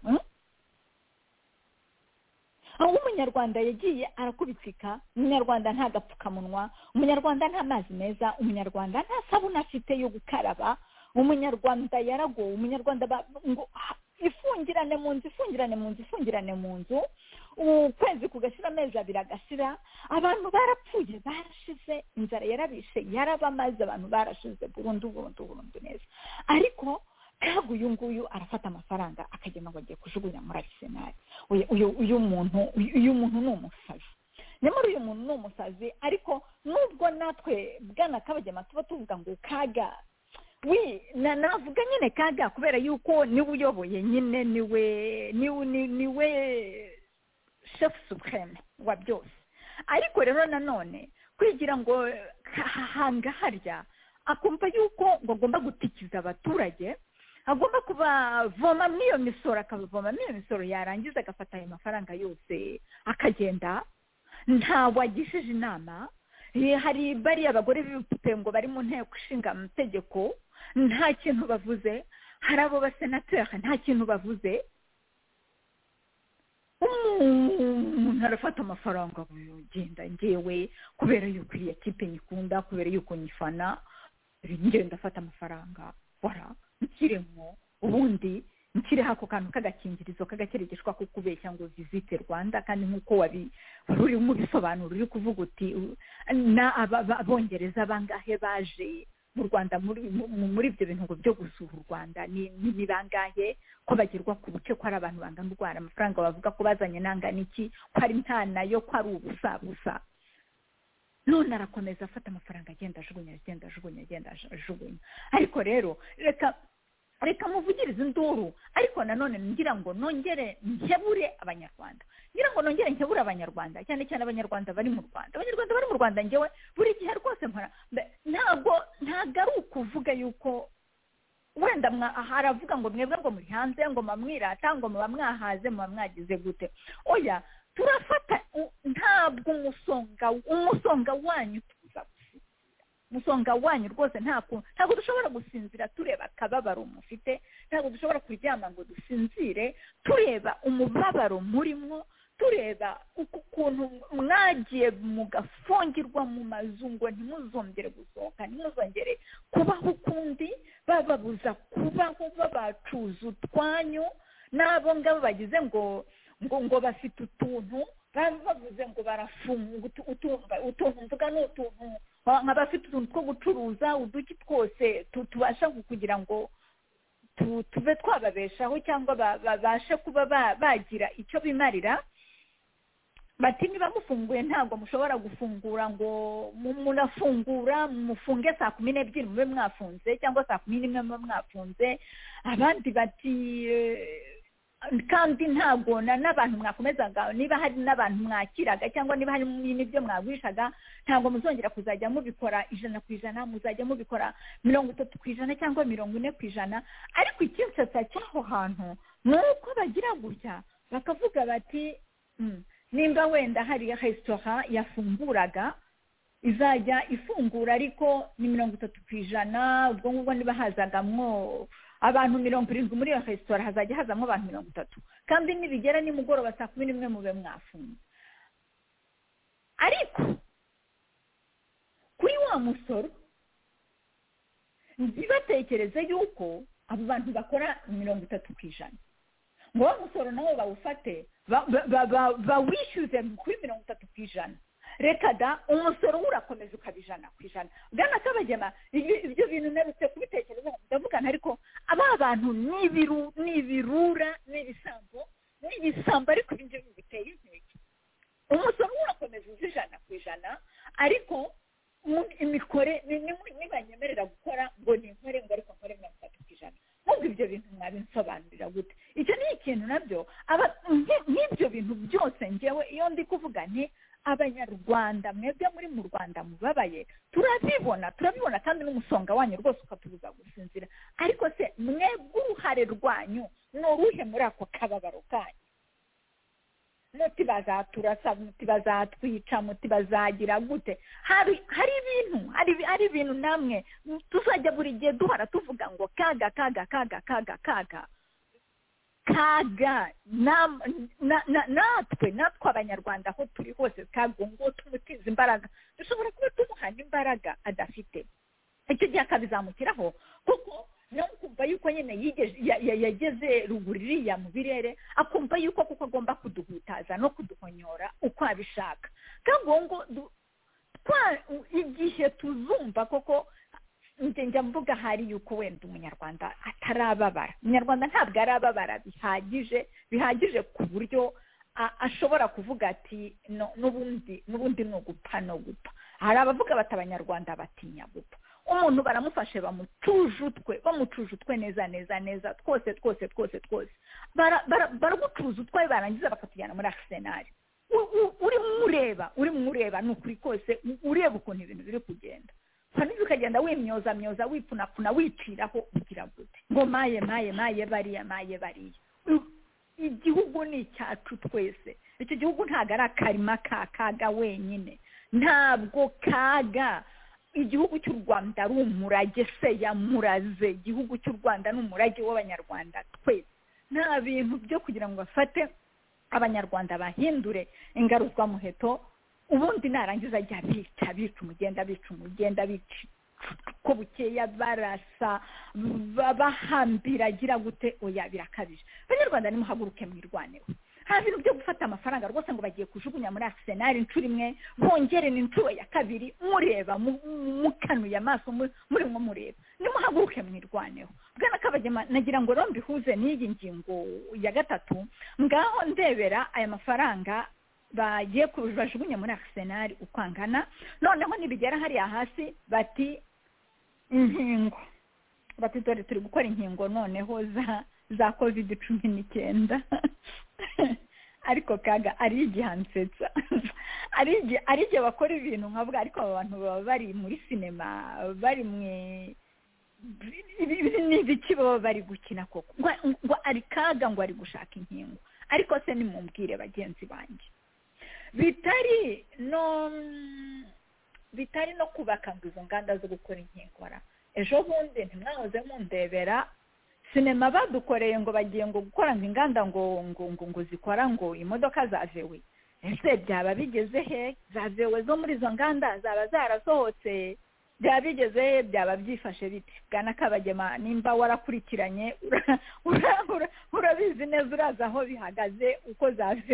aho umunyarwanda yagiye arakubitsika, umunyarwanda nta gapfukamunwa, umunyarwanda nta mazi meza, umunyarwanda nta sabuna afite yo gukaraba, umunyarwanda yaragowe, umunyarwanda ngo ifungirane mu nzu ukwezi kugashira, amezi abiri agashira, abantu barapfuye, barashize, inzara yarabishe, yarabamaze, abantu barashize burundu neza. Ariko kagu uyu nguyu arafata amafaranga akagenda ngo agiye kujugunya muri Arsenal. uyu muntu ni umusazi, nyamara uyu muntu ni umusazi. Ariko nubwo natwe Bwana Kabagema tuba tuvuga ngo Kaga, navuga nyine Kaga kubera yuko niwe uyoboye nyine, niwe chef supreme wa byose. Ariko rero nanone kwigira ngo hanga harya akumva yuko ngo agomba gutikiza abaturage, agomba kubavoma n'iyo misoro, akabavoma n'iyo misoro, yarangiza agafata ayo mafaranga yose akagenda, nta wagishije inama. Hari bariya abagore b'ibipupe ngo bari mu nteko ishinga amategeko, nta kintu bavuze. Hari abo basenateri, nta kintu bavuze. Umuntu arafata amafaranga agenda, ngewe kubera yuko iyi kipe nyikunda, kubera yuko nyifana, ngenda afata amafaranga nkiremo, ubundi nkireho ako kantu k'agakingirizo k'agakeregeshwa ko kubeshya ngo visite Rwanda. Kandi nk'uko wari uri mu bisobanuro uri kuvuga uti abongereza bangahe baje mu Rwanda muri ibyo bintu ngo byo gusura u Rwanda, ni bangahe, ko bagirwa ku buce, ko ari abantu bangana u Rwanda, amafaranga bavuga ko bazanye nangana iki, ko ari ntanayo, ko ari ubusa. None arakomeza afata amafaranga agenda ajugunya. Ariko rero reka muvugirize induru. Ariko nanone ngira ngo nongere nkebure abanyarwanda, cyane cyane abanyarwanda bari mu Rwanda. Ngewe buri gihe rwose ntabwo ari ukuvuga yuko wenda haravuga ngo mwebwe ngo muri hanze ngo mamwirata ngo muba mwahaze muba mwagize gute. Oya, turafata ntabwo umusonga wanyu umusonga wanyu rwose ntabwo dushobora gusinzira tureba akababaro mufite, ntabwo dushobora kuryama ngo dusinzire tureba umubabaro murimo, tureba ukuntu mwagiye mugafungirwa mu mazu ngo ntimuzongere gusohoka, ntimuzongere kubaho ukundi, bababuza kubaho, babacuza utwanyu. N'abo ngabo bagize ngo bafite utuntu, bavuze ngo barafunga utuntu, mvuga ni utuntu nk'abafite utuntu two gucuruza, uduki twose tubasha kugira ngo tube twababeshaho cyangwa babashe kuba bagira icyo bimarira. Bati niba mufunguye ntabwo mushobora gufungura ngo munafungura mufunge saa 12 mube mwafunze, cyangwa saa 11 mube mwafunze. Abandi bati kandi ntabwo n'abantu mwakomezaga, niba hari n'abantu mwakiraga cyangwa niba hari n'ibyo mwagwishaga, ntabwo muzongera kuzajya mubikora 100%, muzajya mubikora 30% cyangwa 40%. Ariko ikinsatsa cy'aho hantu ni uko bagira gutya bakavuga bati nimba wenda hari restaurant yafunguraga izajya ifungura ariko ni 30%, ubwo ngubwo niba hazagamwo abantu 70 muri iyo restaurant hazajya hazamo abantu 30, kandi nibigera nimugoroba saa 11 mube mwafunze. Ariko kuri wa musoro ntibatekereze yuko abo bantu bakora 30%, ngo wa musoro nawo bawufate bawishyuze kuri 30%. Reka da, umusoro urakomeza ukabijana ku ijana. Bwana Kabagema, ibyo bintu narutse kubitekereza ndavuga ariko aba bantu n'ibirura n'ibisambo ariko ibyo biteye intege. Umusoro urakomeza ujana ku ijana, ariko imikore nibanyemerera gukora ngo ni nkore ngo ariko nkore 30%. Nubwo ibyo bintu mwabinsobanurira gute? Icyo ni ikintu nabyo n'ibyo bintu byose ngewe iyo ndi kuvuga nti abanyarwanda mwebwe muri mu Rwanda mubabaye, turabibona kandi n'umusonga wanyu rwose ukatubuza gusinzira. Ariko se mwebwe uruhare rwanyu ni uruhe muri ako kababaro kanyu? muti bazaturasa, muti bazatwica, muti bazagira gute. Hari ibintu namwe tuzajya buri gihe duhora tuvuga ngo kaga natwe abanyarwanda aho turi hose kago ngo tumutize imbaraga, dushobora kuba tumuhana imbaraga adafite. Icyo gihe akabizamukiraho kuko no kumva yuko nyine yageze ruguririya mu birere, akumva yuko kuko agomba kuduhutaza no kuduhonyora uko abishaka. Kagongo igihe tuzumva koko njya mvuga hari yuko wenda umunyarwanda atarababara. Umunyarwanda ntabwo arababara bihagije ku buryo ashobora kuvuga ati n'ubundi ni ugupfa no gupfa. Hari abavuga bati abanyarwanda batinya gupfa. Umuntu baramufashe bamucuje utwe neza twose baragucuza utwe barangiza bakatujyana muri Arsenal. Uri mureba ni ukuri kose ureba ukuntu ibintu biri kugenda. Kandi ukagenda wimyoza wipfunapfuna wiciraho ugira gute ngo maye bariya. Igihugu ni icyacu twese. Icyo gihugu ntabwo ari akarima kaga wenyine, ntabwo kaga. Igihugu cy'u Rwanda ari umurage se yamuraze. Igihugu cy'u Rwanda ni umurage w'abanyarwanda twese. Nta bintu byo kugira ngo bafate abanyarwanda bahindure ingaruzwa muheto, ubundi narangiza ajya bica umugenda ko bukeya barasa bahambira agira gute. Oya, birakabije. Abanyarwanda nimuhaguruke mwirwaneho. Nta bintu byo gufata amafaranga rwose ngo bagiye kujugunya muri Arsenal inshuro imwe, bongere n'inshuro ya kabiri, mureba mukanuye amaso murimo mureba. Nimuhaguruke mwirwaneho. Bwana Kabagema, nagira ngo rombi huze n'iyi ngingo ya gatatu, ngaho ndebera aya mafaranga bagiye kujugunya muri Arsenal ukwangana. Noneho nibigera hariya hasi bati inkingo, bati dore turi gukora inkingo noneho za COVID-19. Ariko kaga ari igihansetsa ari igihe bakora ibintu nkavuga, ariko aba bantu baba bari muri sinema, bari n'ibiki baba bari gukina koko ngo ari kaga ngo ari gushaka inkingo. Ariko se nimumbwire bagenzi banjye, bitari no kubaka ngo izo nganda zo gukora inkingo. Ejo bundi ntimwahoze mundebera sinema badukoreye ngo bagiye ngo gukora ngo inganda ngo zikora ngo imodoka zavewe. Ese byaba bigeze he? Zavewe zo muri izo nganda zaba zarasohotse, byaba bigeze he? Byaba byifashe bite? Bwana Kabagema, nimba warakurikiranye urabizi neza, uraza aho bihagaze, uko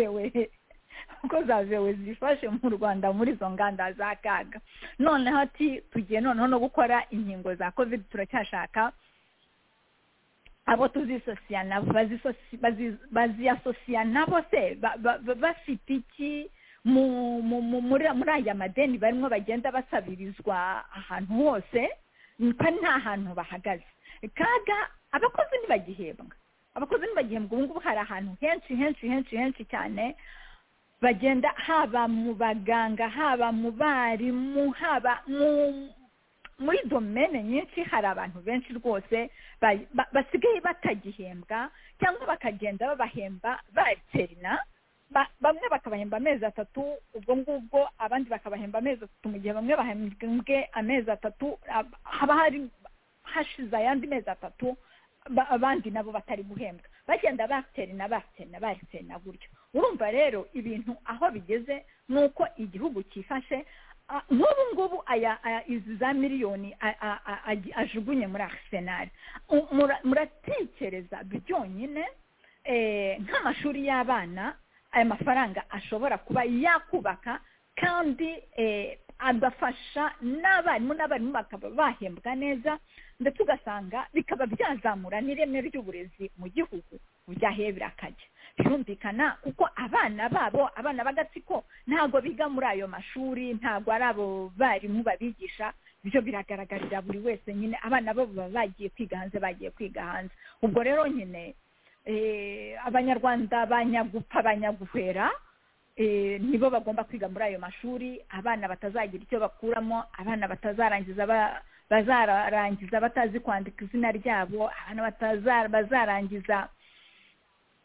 zavewe zifashe mu Rwanda muri izo nganda za kaga. Noneho ati tugiye noneho no gukora inkingo za COVID, turacyashaka abo tuzisosiya nabo, baziyasosiya nabo se bafite iki muri aya madeni barimo bagenda basabirizwa ahantu hose, nta hantu bahagaze. Kaga abakozi ntibagihembwa. Ubu ngubu hari ahantu henshi cyane bagenda, haba mu baganga, haba mu barimu, haba muri domene nyinshi, hari abantu benshi rwose basigaye batagihembwa, cyangwa bakagenda babahemba bariterina. Bamwe bakabahemba amezi 3, ubwo ngubwo abandi bakabahemba amezi 3, mu gihe bamwe bahembwe amezi 3 haba hari hashize ayandi mezi 3 abandi nabo batari guhembwa, bagenda bariterina gutyo. Urumva rero ibintu aho bigeze nuko igihugu cyifashe. Nk'ubu ngubu izi za miliyoni ajugunye muri Arsenal, muratekereza byonyine nk'amashuri y'abana aya mafaranga ashobora kuba yakubaka, kandi agafasha n'abarimu bakaba bahembwa neza, ndetse ugasanga bikaba byazamura n'ireme ry'uburezi mu gihugu byahe birakajya. Birumvikana kuko abana b'agatsiko ntago biga muri ayo mashuri, ntago ari abo barimu babigisha. Ibyo biragaragarira buri wese nyine, abana bo baba bagiye kwiga hanze. Ubwo rero nyine abanyarwanda banyaguhera nibo bagomba kwiga muri ayo mashuri. Abana batazagira icyo bakuramo, abana bazarangiza batazi kwandika izina ryabo, abana bazarangiza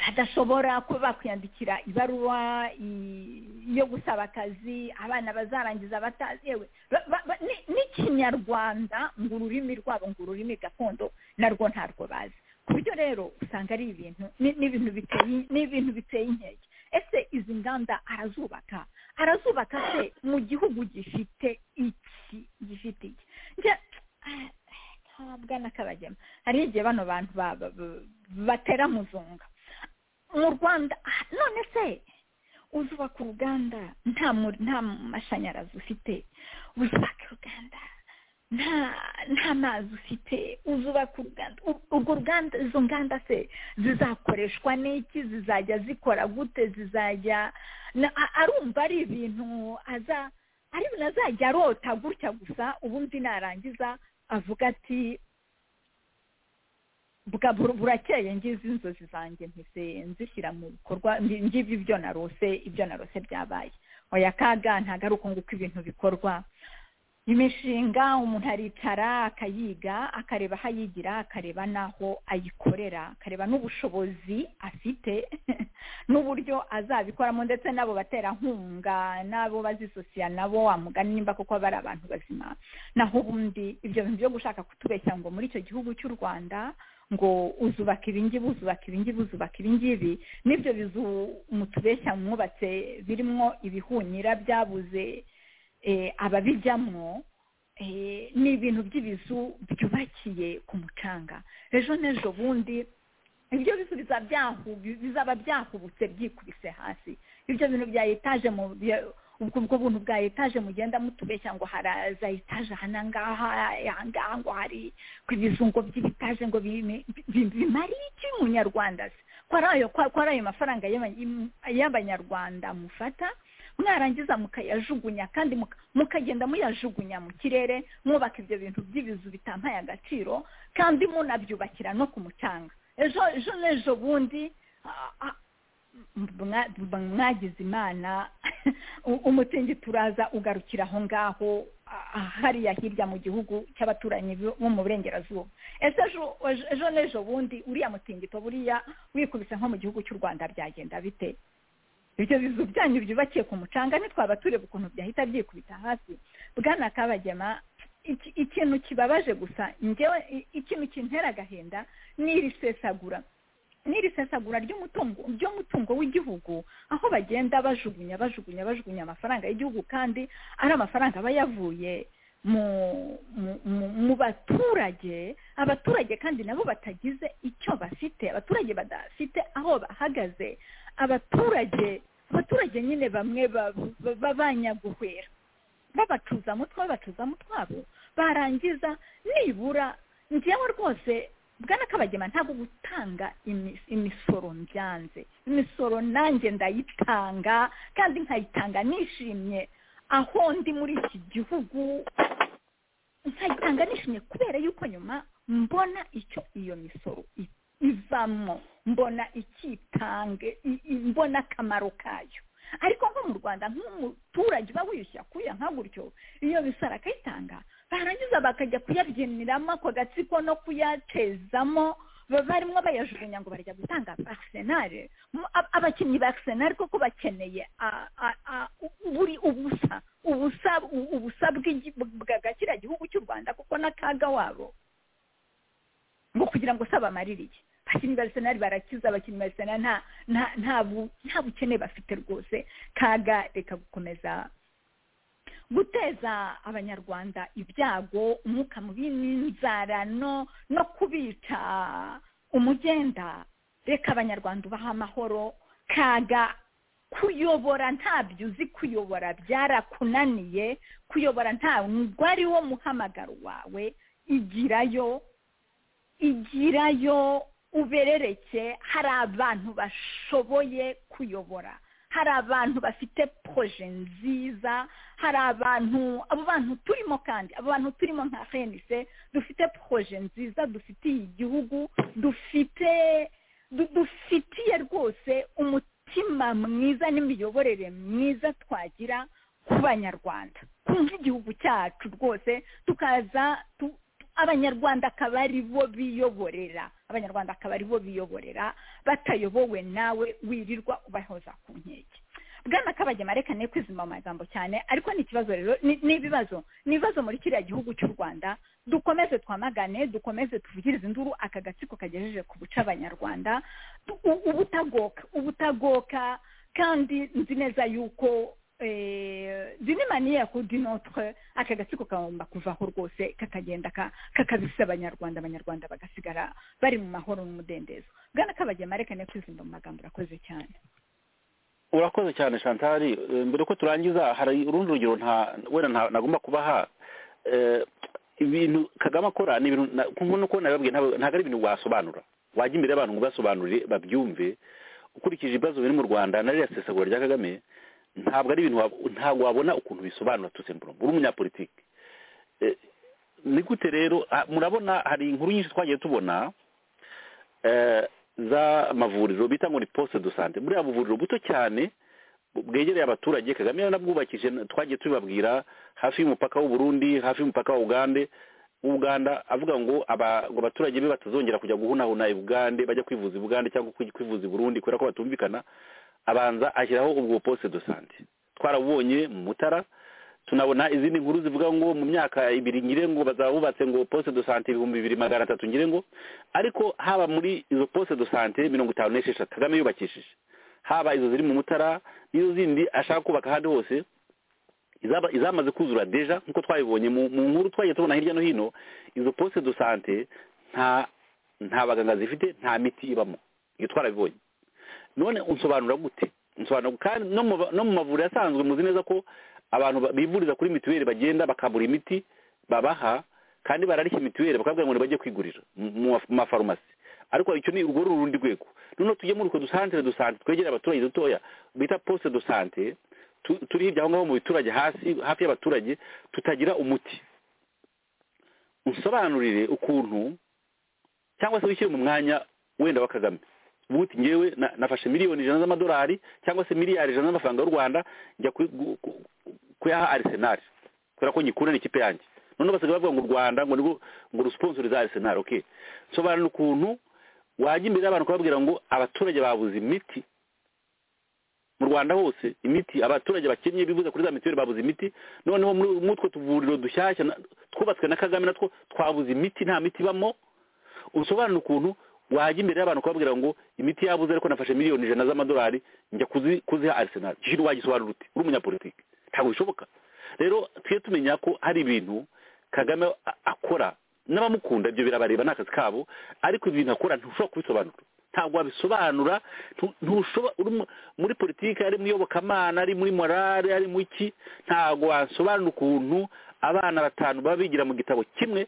badashobora kuba bakwiyandikira ibaruwa yo gusaba akazi, abana bazarangiza batazi yewe n'ikinyarwanda ngo ururimi rwabo ngo ururimi gakondo narwo ntarwo bazi. Ku buryo rero usanga ari ibintu biteye inkeke. Ese izi nganda arazubaka se mu gihugu gifite iki Bwana Kabagema, hari igihe bano bantu batera muzunga mu Rwanda. None se uzubaka uruganda nta mashanyarazi ufite, uzubaka uruganda nta mazi ufite, uzubaka uruganda, urwo ruganda, izo nganda se zizakoreshwa n'iki, zizajya zikora gute, zizajya arumva ari ibintu azajya arota gutya gusa, ubundi narangiza avuga ati burakeye ngize inzozi zanjye mpise nzishyira mu bikorwa, ngibi ibyo narose byabaye. Oya kaga ntago ari uko nguko ibintu bikorwa. Imishinga umuntu aricara akayiga, akareba aho ayigira, akareba n'aho ayikorera, akareba n'ubushobozi afite n'uburyo azabikoramo, ndetse n'abo baterankunga n'abo bazisosiya nabo wamugani nimba koko bari abantu bazima. Naho ubundi ibyo bintu byo gushaka kutubeshya ngo muri icyo gihugu cy'u Rwanda ngo uzubaka ibingibi nibyo bizu mutubeshya mwubatse birimo ibihunyira byabuze ababijyamo, ni ibintu by'ibizu byubakiye ku mucanga. Ejo n'ejo bundi ibyo bizu bizaba byahubutse byikubise hasi. Ibyo bintu bya etaje ubwo buntu bwa etaje mugenda mutubeshya ngo haraza etaje ahangaha ngo hari ku ibizungo by'ibitaje ngo bimari iki munyarwanda se? Kwa ayo mafaranga y'abanyarwanda mufata mwarangiza mukayajugunya, kandi mukagenda muyajugunya mu kirere, mwubaka ibyo bintu by'ibizu bitampaye agaciro, kandi munabyubakira no ku mucanga. Ejo bundi mwagize Imana umutingi turaza ugarukira aho ngaho hariya hirya mu gihugu cy'abaturanyi bo mu burengerazuba. Ese ejo n'ejo bundi uriya mutingito buriya wikubise nko mu gihugu cy'u Rwanda byagenda bite? Ibyo bizu byanyu byubakiye ku mucanga ntitwaba tureba ukuntu byahita byikubita hasi. Bwana Kabagema, ikintu kibabaje gusa njyewe, ikintu kintera agahinda n'iri sesagura ry'umutungo w'igihugu, aho bagenda bajugunya amafaranga y'igihugu, kandi ari amafaranga aba yavuye mu baturage kandi nabo batagize icyo bafite, abaturage badafite aho bahagaze, abaturage nyine bamwe babanyaguhwera, babacuza mutwabo, barangiza nibura. Njyewe rwose Bwana Kabagema, ntabwo gutanga imisoro mbyanze. Imisoro nanjye ndayitanga, kandi nkayitanga nishimye aho ndi muri iki gihugu, nkayitanga nishimye kubera yuko nyuma mbona icyo iyo misoro ivamo, mbona ikitange, mbona akamaro kayo. Ariko nko mu Rwanda nk'umuturage uba wishyura kuya nka gutyo, iyo misoro akayitanga, barangiza bakajya kuyabyiniramo ako gatsiko no kuyatezamo, barimo bayajugunya ngo barajya gutanga Arsenal. Abakinnyi ba Arsenal koko bakeneye ubusa bw'agakira gihugu cy'u Rwanda kuko n'akaga wabo ngo kugira ngo sabamaririye. Abakinnyi ba Arsenal barakiza, abakinnyi ba Arsenal nta bukene bafite rwose. Kaga reka gukomeza guteza abanyarwanda ibyago, umwuka mubi n'inzara no kubica umugenda. Reka abanyarwanda ubaha amahoro. Kaga kuyobora ntabyo uzi kuyobora, byarakunaniye kuyobora, ntabwo ari wo muhamagaro wawe. Igirayo uberereke. Hari abantu bashoboye kuyobora, hari abantu bafite proje nziza, hari abo bantu turimo, kandi abo bantu turimo nka FNC dufite proje nziza, dufitiye igihugu, dufitiye rwose umutima mwiza n'imiyoborere myiza twagira ku banyarwanda, kumva igihugu cyacu rwose, tukaza abanyarwanda akaba ari bo biyoborera batayobowe nawe wirirwa ubahoza ku nkeke. Bwana Kabagema reka ne kwizima amagambo cyane, ariko ni ikibazo rero n'ibibazo muri kiriya gihugu cy'u Rwanda. Dukomeze twamagane, dukomeze tuvugirize induru aka gatsiko kagejeje ku buca abanyarwanda, ubutagoka kandi nzi neza yuko d'une manière ou d'une autre aka gatsiko kagomba kuvaho rwose kakagenda kakabisa abanyarwanda bagasigara bari mu mahoro n'umudendezo. Bwana Kabagema reka ne kwizimba mu magambo. Urakoze cyane. Urakoze cyane Chantal. Mbere ko turangiza hari urundi rugero wenda nagomba kubaha. Ibintu Kagame akora ni ibintu nk'uko nababwiye ntabwo ari ibintu wasobanura, wajya imbere y'abantu ngo basobanurire babyumve. Ukurikije ibibazo biri mu Rwanda na ririya sesagura rya Kagame, ntabwo ari ibintu ntabwo wabona ukuntu bisobanura tusembura uri umunyapolitiki. Ni gute rero murabona hari inkuru nyinshi twagiye tubona z'amavuriro bita ngo ni poste de santé, muri amavuriro buto cyane bwegereye abaturage. Kagame yanabwubakije, twagiye tubabwira, hafi y'umupaka w'u Burundi, hafi y'umupaka wa Uganda, avuga ngo abaturage be batazongera kujya guhunahuna i Bugande bajya kwivuza i Bugande cyangwa kwivuza i Burundi kubera ko batumvikana. Abanza ashyiraho ubwo poste de santé. Twarabonye mu Mutara, tunabona izindi nkuru zivuga ngo mu myaka 2 ngire ngo bazabubatse ngo poste de santé 2300 ngire ngo, ariko haba muri izo poste de santé 56 Kagame yubakishije, haba izo ziri mu Mutara n'izo zindi ashaka kubaka handi hose, izamaze kuzura deja nkuko twabibonye mu nkuru twagiye tubona hirya no hino. Izo poste de santé nta baganga zifite, nta miti ibamo, iyo twarabibonye. None unsobanura gute? Kandi no mu mavuriro asanzwe muzi neza ko abantu bivuriza kuri mituweli bagenda bakabura imiti babaha, kandi bararishya mituweli bakabwira ngo bajye kwigurira mu mafarumasi. Ariko icyo ni urwo rundi rwego. None tujye muri ko dusantere twegera abaturage dutoya bita poste de santé, turi hirya aho ngaho mu biturage hafi y'abaturage, tutagira umuti. Unsobanurire ukuntu, cyangwa se wishyire mu mwanya wenda wa Kagame, buti ngewe nafashe miliyoni 100 z'amadolari cyangwa se miliyari 100 z'amafaranga y'u Rwanda njya kuyaha Arsenal kubera ko nyikura n'ikipe yanjye. None basigaye bavuga ngo u Rwanda ngo rusponsoriza Arsenal. Okay, sobanura ukuntu wajya imbere y'abantu kubabwira ngo abaturage babuze imiti mu Rwanda hose, imiti abaturage bakennye bivuze kuri za mituweli babuze imiti. Noneho muri utwo tuvuriro dushyashya twubatswe na Kagame natwo twabuze imiti, nta miti bamo. Usobanura ukuntu wajya imbere y'abantu kubabwira ngo imiti yabuze ariko nafashe miliyoni 100 z'amadolari njya kuziha Arsenal. Kiri wagisobanura ute uri umunyapolitiki? Ntabwo bishoboka. Rero twiye tumenya ko hari ibintu Kagame akora n'abamukunda ibyo birabareba n'akazi kabo, ariko ibintu akora ntushobora kubisobanura, ntabwo wabisobanura. Ntushobora muri politiki, ari mu iyobokamana, ari muri morale, ari mu iki, ntabwo wasobanura ukuntu abana 5 baba bigira mu gitabo kimwe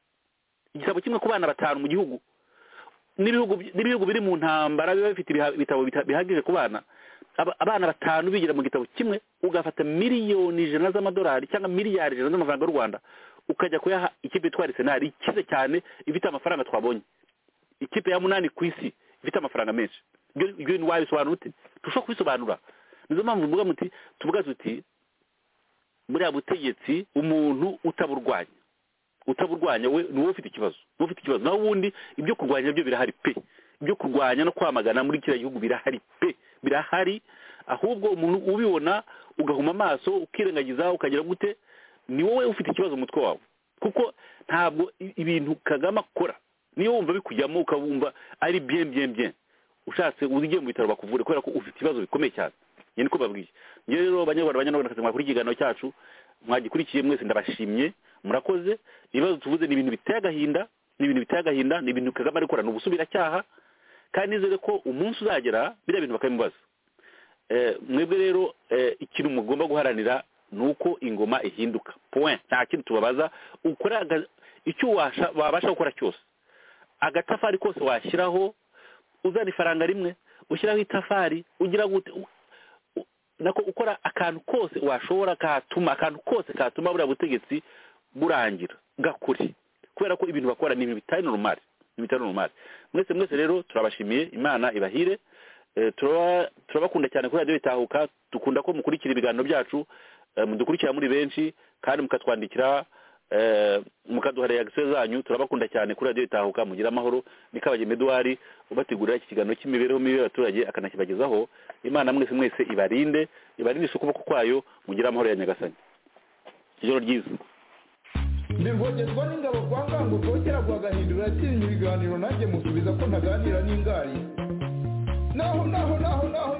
ku bana 5 mu gihugu, n'ibihugu biri mu ntambara biba bifite ibitabo bihagije ku bana. Abana 5 bigira mu gitabo kimwe, ugafata miliyoni 100 z'amadolari cyangwa miliyari 100 z'amafaranga y'u Rwanda ukajya kuyaha ikipe itwara Arsenal ikize cyane ifite amafaranga twabonye, ikipe ya 8 ku isi ifite amafaranga menshi. Ibyo ni wabisobanura ute? Tushobora kubisobanura. Nizo mpamvu mvuga muti tuvuga tuti muri abutegetsi umuntu utaburwanya we niwe ufite ikibazo, naho ubundi ibyo kurwanya byo birahari pe, ibyo kurwanya no kwamagana muri kiriya gihugu birahari. Ahubwo umuntu ubibona ugahuma amaso ukirengagiza ukagira gute, ni wowe ufite ikibazo mu mutwe wawe. Kuko ntabwo ibintu Kagame akora, niyo wumva bikujyamo ukabumva ari bien ushatse uzigiye mu bitaro bakuvure kubera ko ufite ibibazo bikomeye cyane. Nyine ko babwiye nge rero banyarwanda mwakuri ikiganiro cyacu mwagikurikiye mwese ndabashimye, murakoze. Ibibazo tuvuze ni ibintu biteye agahinda, ni ibintu Kagame ari gukora, ni ubusubiracyaha, kandi nizere ko umunsi uzagera biriya bintu bakabimubaza. Mwebwe rero ikintu mugomba guharanira nuko ingoma ihinduka point, nta kintu tubabaza. Ukora icyo wabasha gukora cyose, agatafari kose washyiraho, uzana ifaranga rimwe ushyiraho itafari, ugira gute nako ukora akantu kose washobora katuma buriya butegetsi burangira gakuri, kubera ko ibintu bakora ni ibintu bitari normal. Mwese rero turabashimiye, Imana ibahire. Turabakunda cyane kuri Radio Itahuka, dukunda ko mukurikira ibiganiro byacu, mudukurikira muri benshi kandi mukatwandikira mukaduha reaction zanyu. Turabakunda cyane kuri radio Itahuka. Mugira amahoro. Nikabage Medouard ubategurira iki kiganiro cy'imibereho mibi y'abaturage akanakibagezaho. Imana mwese ibarinde ukuboko kwayo. Mugira amahoro ya Nyagasani. Ijoro ryiza. Ndirwogezwa n'ingabo kwa ngango rwogera rwagahindura atinya ibiganiro nanjye musubiza ko ntaganira n'ingari. Naho